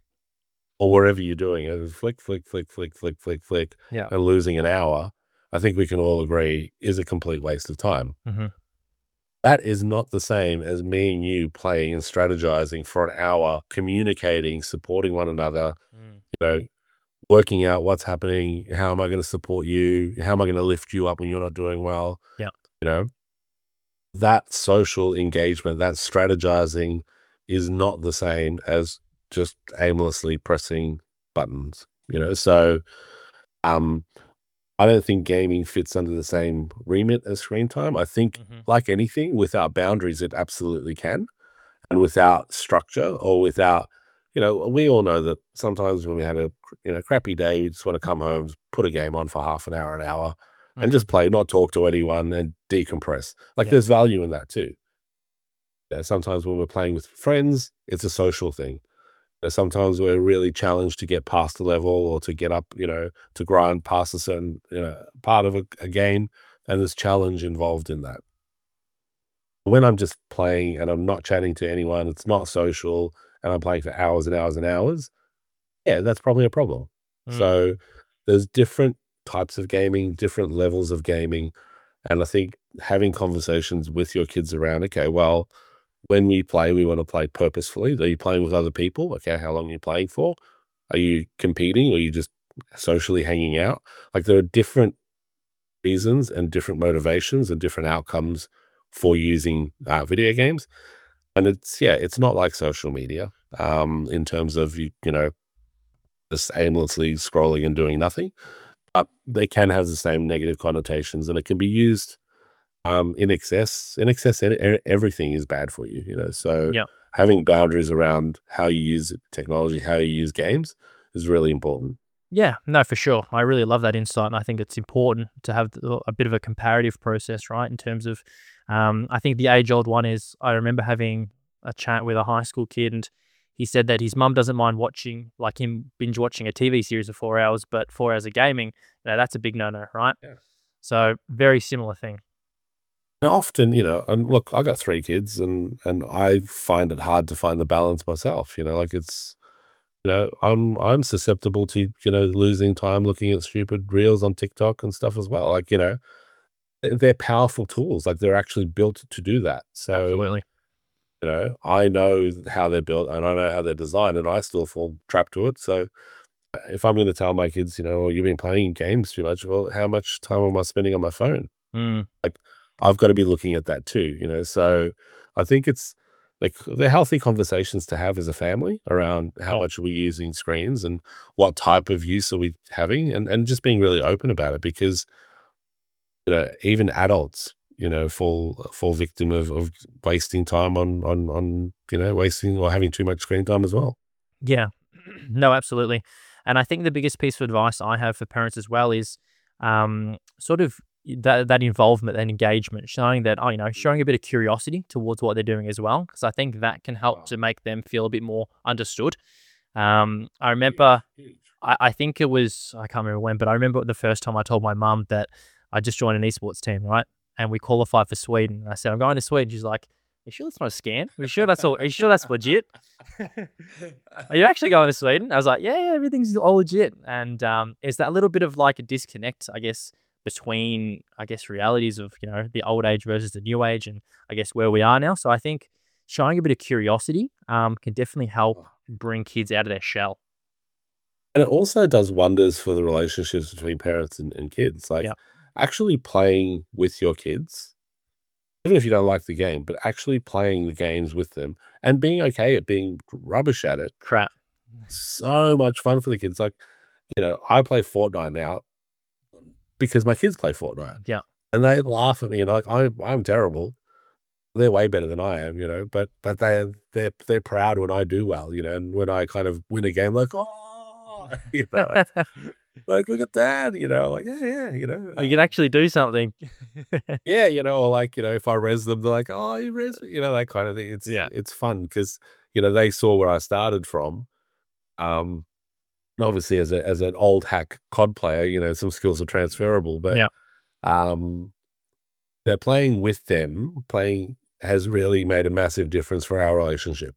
or wherever you're doing it, flick, flick, flick, flick, flick, flick, flick, Yeah. and losing an hour, I think we can all agree is a complete waste of time. Hmm. That is not the same as me and you playing and strategizing for an hour, communicating, supporting one another, Mm. you know, working out what's happening. How am I going to support you? How am I going to lift you up when you're not doing well? Yeah. You know, that social engagement, that strategizing is not the same as just aimlessly pressing buttons, you know? So, um, I don't think gaming fits under the same remit as screen time. I think, Hmm. like anything, without boundaries, it absolutely can. And without structure or without, you know, we all know that sometimes when we had a, you know, crappy day, you just want to come home, put a game on for half an hour, an hour, and Hmm. just play, not talk to anyone and decompress. Like Yeah. there's value in that too. Yeah, sometimes when we're playing with friends, it's a social thing. Know, sometimes we're really challenged to get past the level or to get up, you know, to grind past a certain, you know, part of a, a game, and there's challenge involved in that. When I'm just playing and I'm not chatting to anyone, it's not social, and I'm playing for hours and hours and hours, yeah, that's probably a problem. Mm. So there's different types of gaming, different levels of gaming, and I think having conversations with your kids around, okay, well, when we play, we want to play purposefully. Are you playing with other people? Okay, how long are you playing for? Are you competing or are you just socially hanging out? Like there are different reasons and different motivations and different outcomes for using uh, video games. And it's, yeah, it's not like social media um, in terms of, you, you know, just aimlessly scrolling and doing nothing. But they can have the same negative connotations and it can be used um, in excess. In excess, e- e- everything is bad for you, you know. So Yeah. having boundaries around how you use technology, how you use games is really important. Yeah, no, for sure. I really love that insight, and I think it's important to have the- a bit of a comparative process, right? In terms of, um, I think the age-old one is I remember having a chat with a high school kid, and he said that his mum doesn't mind watching, like him binge watching a T V series of four hours, but four hours of gaming, you know, that's a big no-no, right? Yeah. So very similar thing. And often, you know, and look, I got three kids, and and I find it hard to find the balance myself. You know, like it's, you know, I'm I'm susceptible to, you know, losing time looking at stupid reels on TikTok and stuff as well. Like, you know, they're they're powerful tools. Like they're actually built to do that. So, Absolutely. you know, I know how they're built and I know how they're designed, and I still fall trapped to it. So, uh, if I'm going to tell my kids, you know, "Oh, you've been playing games too much," well, how much time am I spending on my phone? Mm, Like, I've got to be looking at that too, you know. So, I think it's like the healthy conversations to have as a family around how oh, much are we using screens and what type of use are we having, and and just being really open about it because you know even adults, you know, fall fall victim of of wasting time on on on you know wasting or having too much screen time as well. yeah. No, absolutely. And I think the biggest piece of advice I have for parents as well is um, sort of that that involvement and engagement, showing that, oh, you know, showing a bit of curiosity towards what they're doing as well, because I think that can help Wow. to make them feel a bit more understood. Um, I Huge, remember, huge. I, I think it was, I can't remember when, but I remember the first time I told my mum that I just joined an esports team, right? And we qualified for Sweden. And I said, I'm going to Sweden. She's like, you sure that's not a scam? Are you sure that's all? Are you sure that's legit? Are you actually going to Sweden? I was like, yeah, yeah, everything's all legit. And um, it's that little bit of like a disconnect, I guess, between, I guess, realities of, you know, the old age versus the new age and I guess where we are now. So I think showing a bit of curiosity um, can definitely help bring kids out of their shell. And it also does wonders for the relationships between parents and, and kids. Like Yeah. actually playing with your kids, even if you don't like the game, but actually playing the games with them and being okay at being rubbish at it. Crap. So much fun for the kids. Like, you know, I play Fortnite now because my kids play Fortnite. Yeah. And they laugh at me and like I'm I'm terrible. They're way better than I am, you know, but but they they're they're proud when I do well, you know, and when I kind of win a game, like, oh, you know, like, like, look at that, you know, like, yeah, yeah, you know, Oh, you can actually do something. yeah, you know, or like, you know, if I res them, they're like, oh, you res me, you know, that kind of thing. It's Yeah. it's fun because you know they saw where I started from. Um, and obviously as a as an old hack C O D player, you know, some skills are transferable, but Yeah. um, they're playing with them, playing has really made a massive difference for our relationship.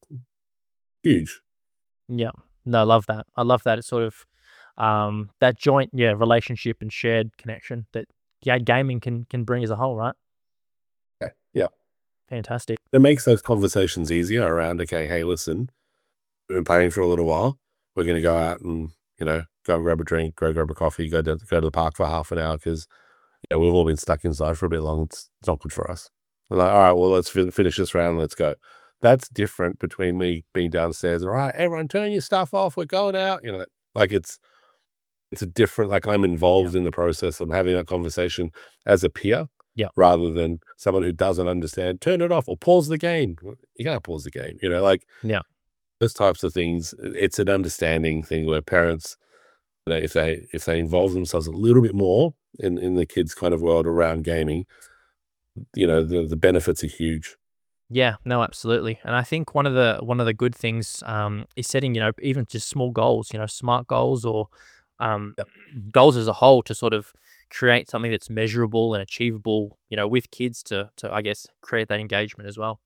Huge. Yeah. No, I love that. I love that. It's sort of um, that joint, yeah, relationship and shared connection that yeah, gaming can can bring as a whole, right? Yeah. Yeah. Fantastic. It makes those conversations easier around, okay, hey, listen, we've been playing for a little while. We're going to go out and, you know, go and grab a drink, go grab a coffee, go to, go to the park for half an hour because you know, we've all been stuck inside for a bit long. It's, it's not good for us. We're like, all right, well, let's fin finish this round. Let's go. That's different between me being downstairs. All right, everyone turn your stuff off. We're going out. You know, like it's, it's a different, like I'm involved Yeah. in the process of having that conversation as a peer. Yeah. Rather than someone who doesn't understand, turn it off or pause the game. You can't pause the game, you know, like Yeah. those types of things. It's an understanding thing where parents, you know, if they if they involve themselves a little bit more in in the kids' kind of world around gaming, you know, the the benefits are huge. Yeah, no, absolutely. And I think one of the one of the good things um, is setting, you know, even just small goals, you know, smart goals or um, Yep. goals as a whole to sort of create something that's measurable and achievable, you know, with kids to to I guess create that engagement as well.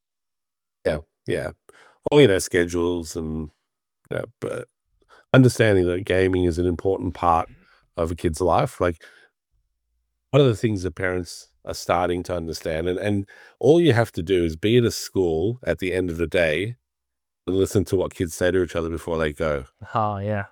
Yeah, yeah. Or, you know, schedules and, you know, but understanding that gaming is an important part of a kid's life. Like one of the things that parents are starting to understand, and, and all you have to do is be at a school at the end of the day and listen to what kids say to each other before they go. Oh yeah,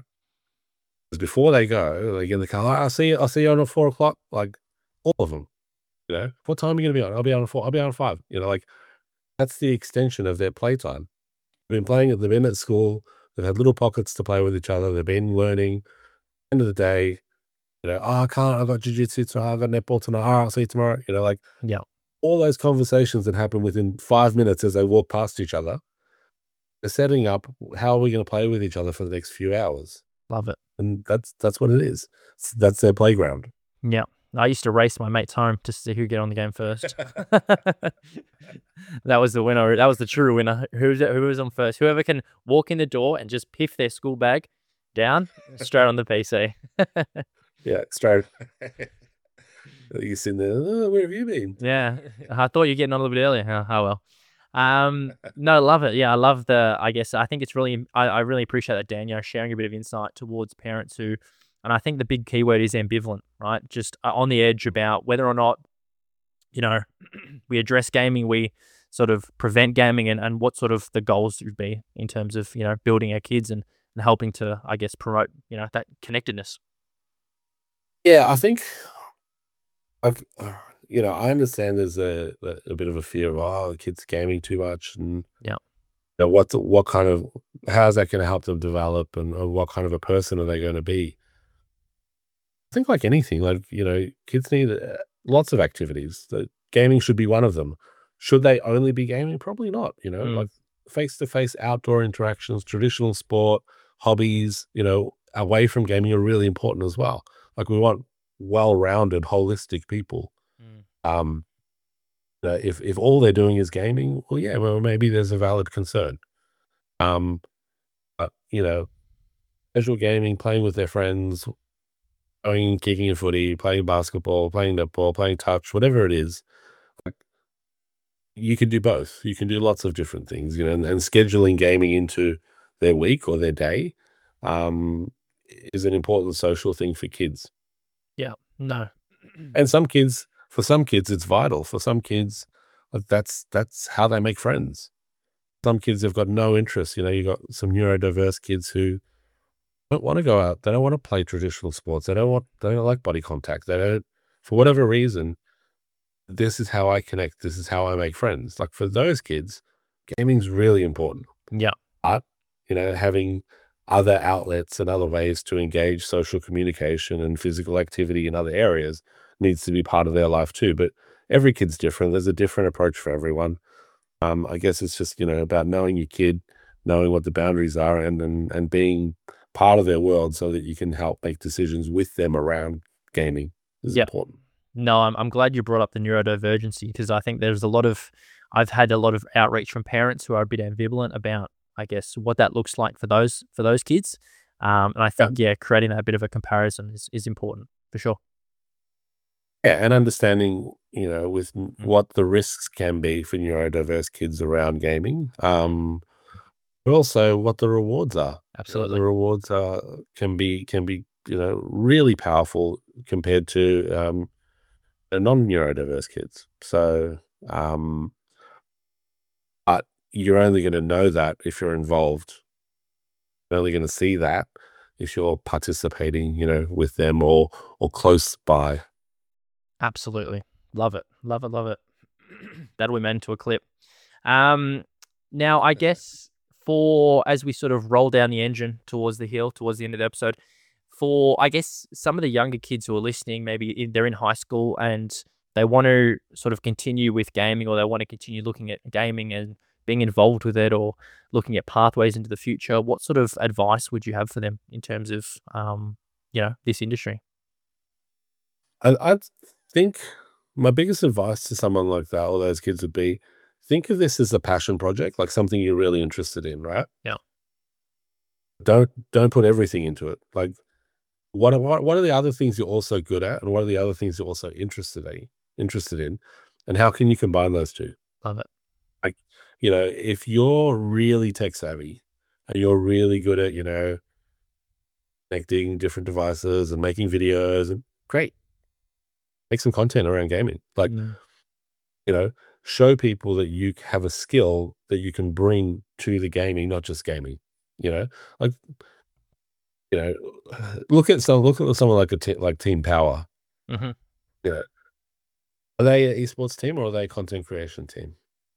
'Cause before they go, they get in the car, "I'll see you, I'll see you on at four o'clock." Like all of them, you know, what time are you gonna be on? I'll be on at four, I'll be on at five. You know, like that's the extension of their playtime. They've been playing they've been at school, they've had little pockets to play with each other, they've been learning. End of the day, you know, "Oh, I can't, I've got jujitsu tomorrow, I've got netball tonight, all right, I'll see you tomorrow." You know, like yeah, all those conversations that happen within five minutes as they walk past each other, they're setting up how are we gonna play with each other for the next few hours. love it. And that's that's what it is. S That's their playground. Yeah, I used to race my mates home to see who get on the game first. That was the winner. That was the true winner. Who's who was on first? Whoever can walk in the door and just piff their school bag down straight on the P C. Yeah, straight. You sitting there, "Oh, where have you been?" Yeah, I thought you were getting on a little bit earlier. Oh, oh well. Um, no, love it. Yeah, I love the. I guess I think it's really. I, I really appreciate that, Dan. You know, sharing a bit of insight towards parents who, and I think the big keyword is ambivalent, right? Just uh, on the edge about whether or not you know we address gaming, we sort of prevent gaming, and and what sort of the goals would be in terms of you know building our kids and and helping to I guess promote you know that connectedness. Yeah, I think I've uh, you know, I understand there's a a a bit of a fear of, "Oh, the kid's gaming too much," and, Yeah, you know, what what kind of how's that gonna help them develop, and, and what kind of a person are they gonna be? I think like anything, like, you know, kids need, uh, lots of activities, that gaming should be one of them. Should they only be gaming? Probably not, you know, mm, like, face-to-face outdoor interactions, traditional sport, hobbies, you know, away from gaming are really important as well. Like, we want well-rounded, holistic people. mm, Um, uh, if if all they're doing is gaming, well, yeah, well, maybe there's a valid concern. Um, but, you know, casual gaming, playing with their friends, going kicking a footy, playing basketball, playing netball, playing touch, whatever it is, like you can do both. You can do lots of different things, you know, and, and scheduling gaming into their week or their day um, is an important social thing for kids. Yeah. No. And some kids, for some kids, it's vital. For some kids, like, that's that's how they make friends. Some kids have got no interest. You know, you got some neurodiverse kids who don't want to go out. They don't want to play traditional sports. They don't want. They don't like body contact. They don't, for whatever reason. This is how I connect. This is how I make friends. Like, for those kids, gaming's really important. Yeah. But, you know, having other outlets and other ways to engage social communication and physical activity in other areas needs to be part of their life too. But every kid's different. There's a different approach for everyone. Um, I guess it's just, you know, about knowing your kid, knowing what the boundaries are, and and, and being part of their world so that you can help make decisions with them around gaming is Yeah. important. No, I'm I'm glad you brought up the neurodivergency, because I think there's a lot of I've had a lot of outreach from parents who are a bit ambivalent about, I guess, what that looks like for those for those kids. Um, and I Yeah. think yeah, creating that bit of a comparison is is important for sure. Yeah, and understanding, you know, with n- Mm, what the risks can be for neurodiverse kids around gaming, um, but also what the rewards are. You know, the absolutely. rewards are can be can be you know really powerful compared to um, the non-neurodiverse kids. So, um, but you're only going to know that if you're involved. You're only going to see that if you're participating, you know, with them or or close by. Absolutely. Love it. Love it. Love it. That'll be made into a clip. Um, now I guess for as we sort of roll down the engine towards the hill, towards the end of the episode, for I guess some of the younger kids who are listening, maybe in, they're in high school and they want to sort of continue with gaming, or they want to continue looking at gaming and being involved with it, or looking at pathways into the future. What sort of advice would you have for them in terms of um, you know, this industry? I I think my biggest advice to someone like that or those kids would be, think of this as a passion project, like something you're really interested in, right? Yeah. Don't don't put everything into it. Like, what are what, what are the other things you're also good at, and what are the other things you're also interested in interested in, and how can you combine those two? Love it. Like, you know, if you're really tech savvy and you're really good at, you know, connecting different devices and making videos, and great, make some content around gaming. Like, Mm, you know, show people that you have a skill that you can bring to the gaming, not just gaming, you know? Like, you know, look at some look at someone like a te like Team Power, mhm. you know? Are they an esports team or are they a content creation team?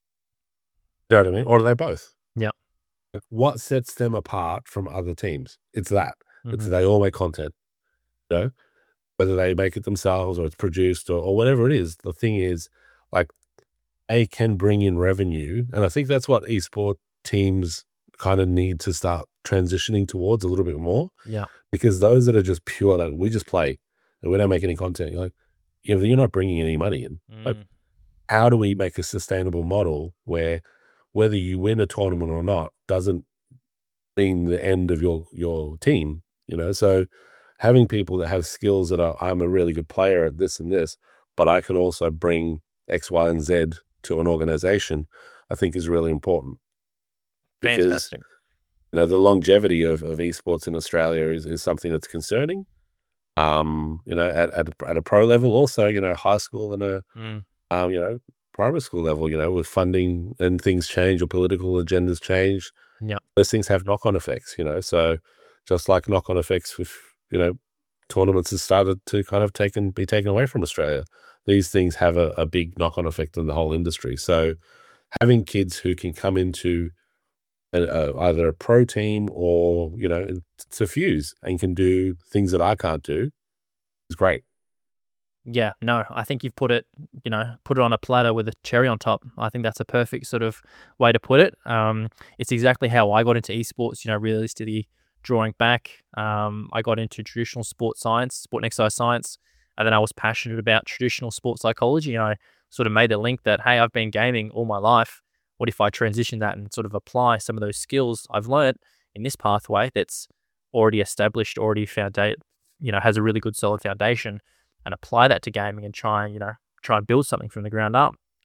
You know what I mean? Or are they both? Yeah. Like, what sets them apart from other teams? It's that. It's Mhm. they all make content, you know? Whether they make it themselves or it's produced or or whatever it is, the thing is, like, they can bring in revenue, and I think that's what esport teams kinda need to start transitioning towards a little bit more, Yeah. because those that are just pure, like, "We just play, and we don't make any content," you're like, "Yeah, but you're not bringing any money in." Like, Mm, how do we make a sustainable model where whether you win a tournament or not doesn't mean the end of your your team, you know? So, having people that have skills that are, "I'm a really good player at this and this, but I can also bring X, Y, and Z to an organization," I think is really important because, fantastic. you know, the longevity of of esports in Australia is is something that's concerning. Um, you know, at at a at a pro level, also, you know, high school and a, Mm, um, you know, primary school level, you know, with funding and things change or political agendas change, yeah. those things have knock-on effects, you know? So, just like knock-on effects with, you know, tournaments have started to kind of taken be taken away from Australia. These things have a, a big knock-on effect on the whole industry. So, having kids who can come into a, a, either a pro team or, you know, to fuse and can do things that I can't do is great. Yeah, no, I think you've put it, you know, put it on a platter with a cherry on top. I think that's a perfect sort of way to put it. Um, it's exactly how I got into esports, you know, realistically drawing back. Um, I got into traditional sports science, sport and exercise science, and then I was passionate about traditional sports psychology. And I sort of made the link that, hey, I've been gaming all my life. What if I transition that and sort of apply some of those skills I've learned in this pathway that's already established, already found, you know, has a really good solid foundation, and apply that to gaming and try and, you know, try and build something from the ground up.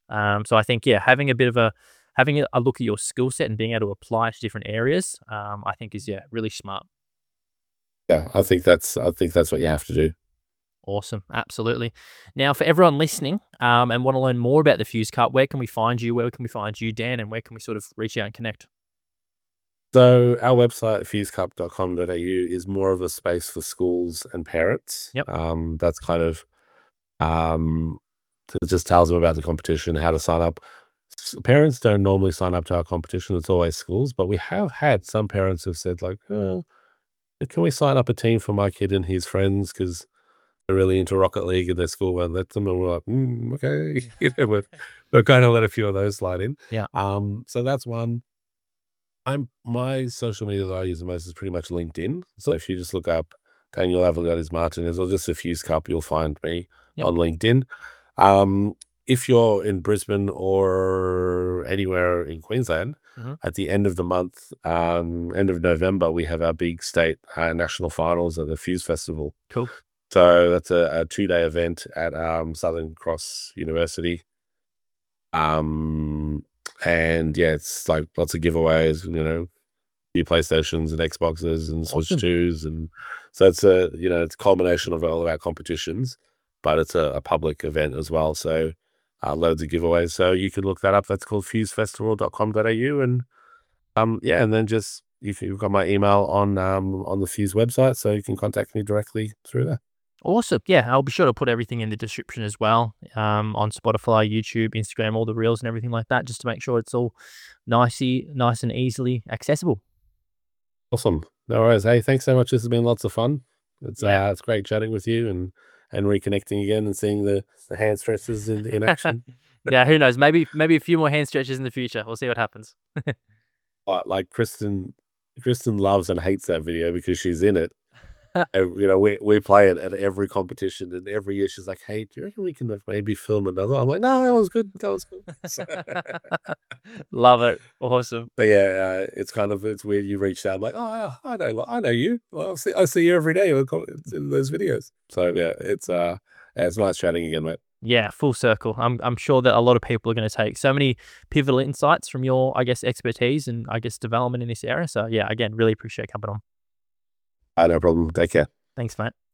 Um, so I think, yeah, having a bit of a having a, a look at your skill set and being able to apply it to different areas, um, I think is yeah really smart. Yeah, I think that's I think that's what you have to do. Awesome, absolutely. Now, for everyone listening, um, and want to learn more about the Fuse Cup, where can we find you? Where can we find you, Dan? And where can we sort of reach out and connect? So our website, fuse cup dot com dot a u, is more of a space for schools and parents. Yep. Um, that's kind of um, it just tells them about the competition, how to sign up. S- Parents don't normally sign up to our competition; it's always schools. But we have had some parents who've said, like, "Oh, can we sign up a team for my kid and his friends because they're really into Rocket League and their school won't let them?" And we're like, mm, "Okay," you know, we've, we've kind of let a few of those slide in. Yeah. Um, so that's one. I'm my social media that I use the most is pretty much LinkedIn. So if you just look up Daniel Avogades Martinez or just a Fuse Cup, you'll find me Yep. on LinkedIn. Um, if you're in Brisbane or anywhere in Queensland, Hmm. at the end of the month, um, end of November, we have our big state uh, national finals at the Fuse Festival. Cool. So that's a, a two day event at um, Southern Cross University. Um, and yeah, it's like lots of giveaways, you know, new PlayStations and Xboxes and Switch Awesome. twos, and so it's a you know it's a culmination of all of our competitions, but it's a, a public event as well. So uh, loads of giveaways. So you can look that up. That's called fuse festival dot com dot a u, and um yeah, and then just if you've got my email on um on the Fuse website, so you can contact me directly through there. Awesome. Yeah, I'll be sure to put everything in the description as well, um, on Spotify, YouTube, Instagram, all the reels and everything like that, just to make sure it's all nicey, nice and easily accessible. Awesome. No worries. Hey, thanks so much. This has been lots of fun. It's Yeah. uh it's great chatting with you and and reconnecting again and seeing the the hand stretches in, in action. Yeah, who knows? Maybe maybe a few more hand stretches in the future. We'll see what happens. Like like Kristen Kristen loves and hates that video because she's in it. And, you know, we we play it at every competition, and every year she's like, "Hey, do you reckon we can like, maybe film another?" I'm like, "No, that was good. That was good." So, Love it. Awesome. but yeah, uh, it's kind of it's weird. You reach out like, "Oh, yeah, I know, I know you. Well, I see I see you every day in co- in those videos." So yeah, it's uh, yeah, it's nice chatting again, mate. Yeah, full circle. I'm I'm sure that a lot of people are going to take so many pivotal insights from your, I guess, expertise and I guess development in this area. So yeah, again, really appreciate coming on. Uh, no problem. Take care. Thanks, mate.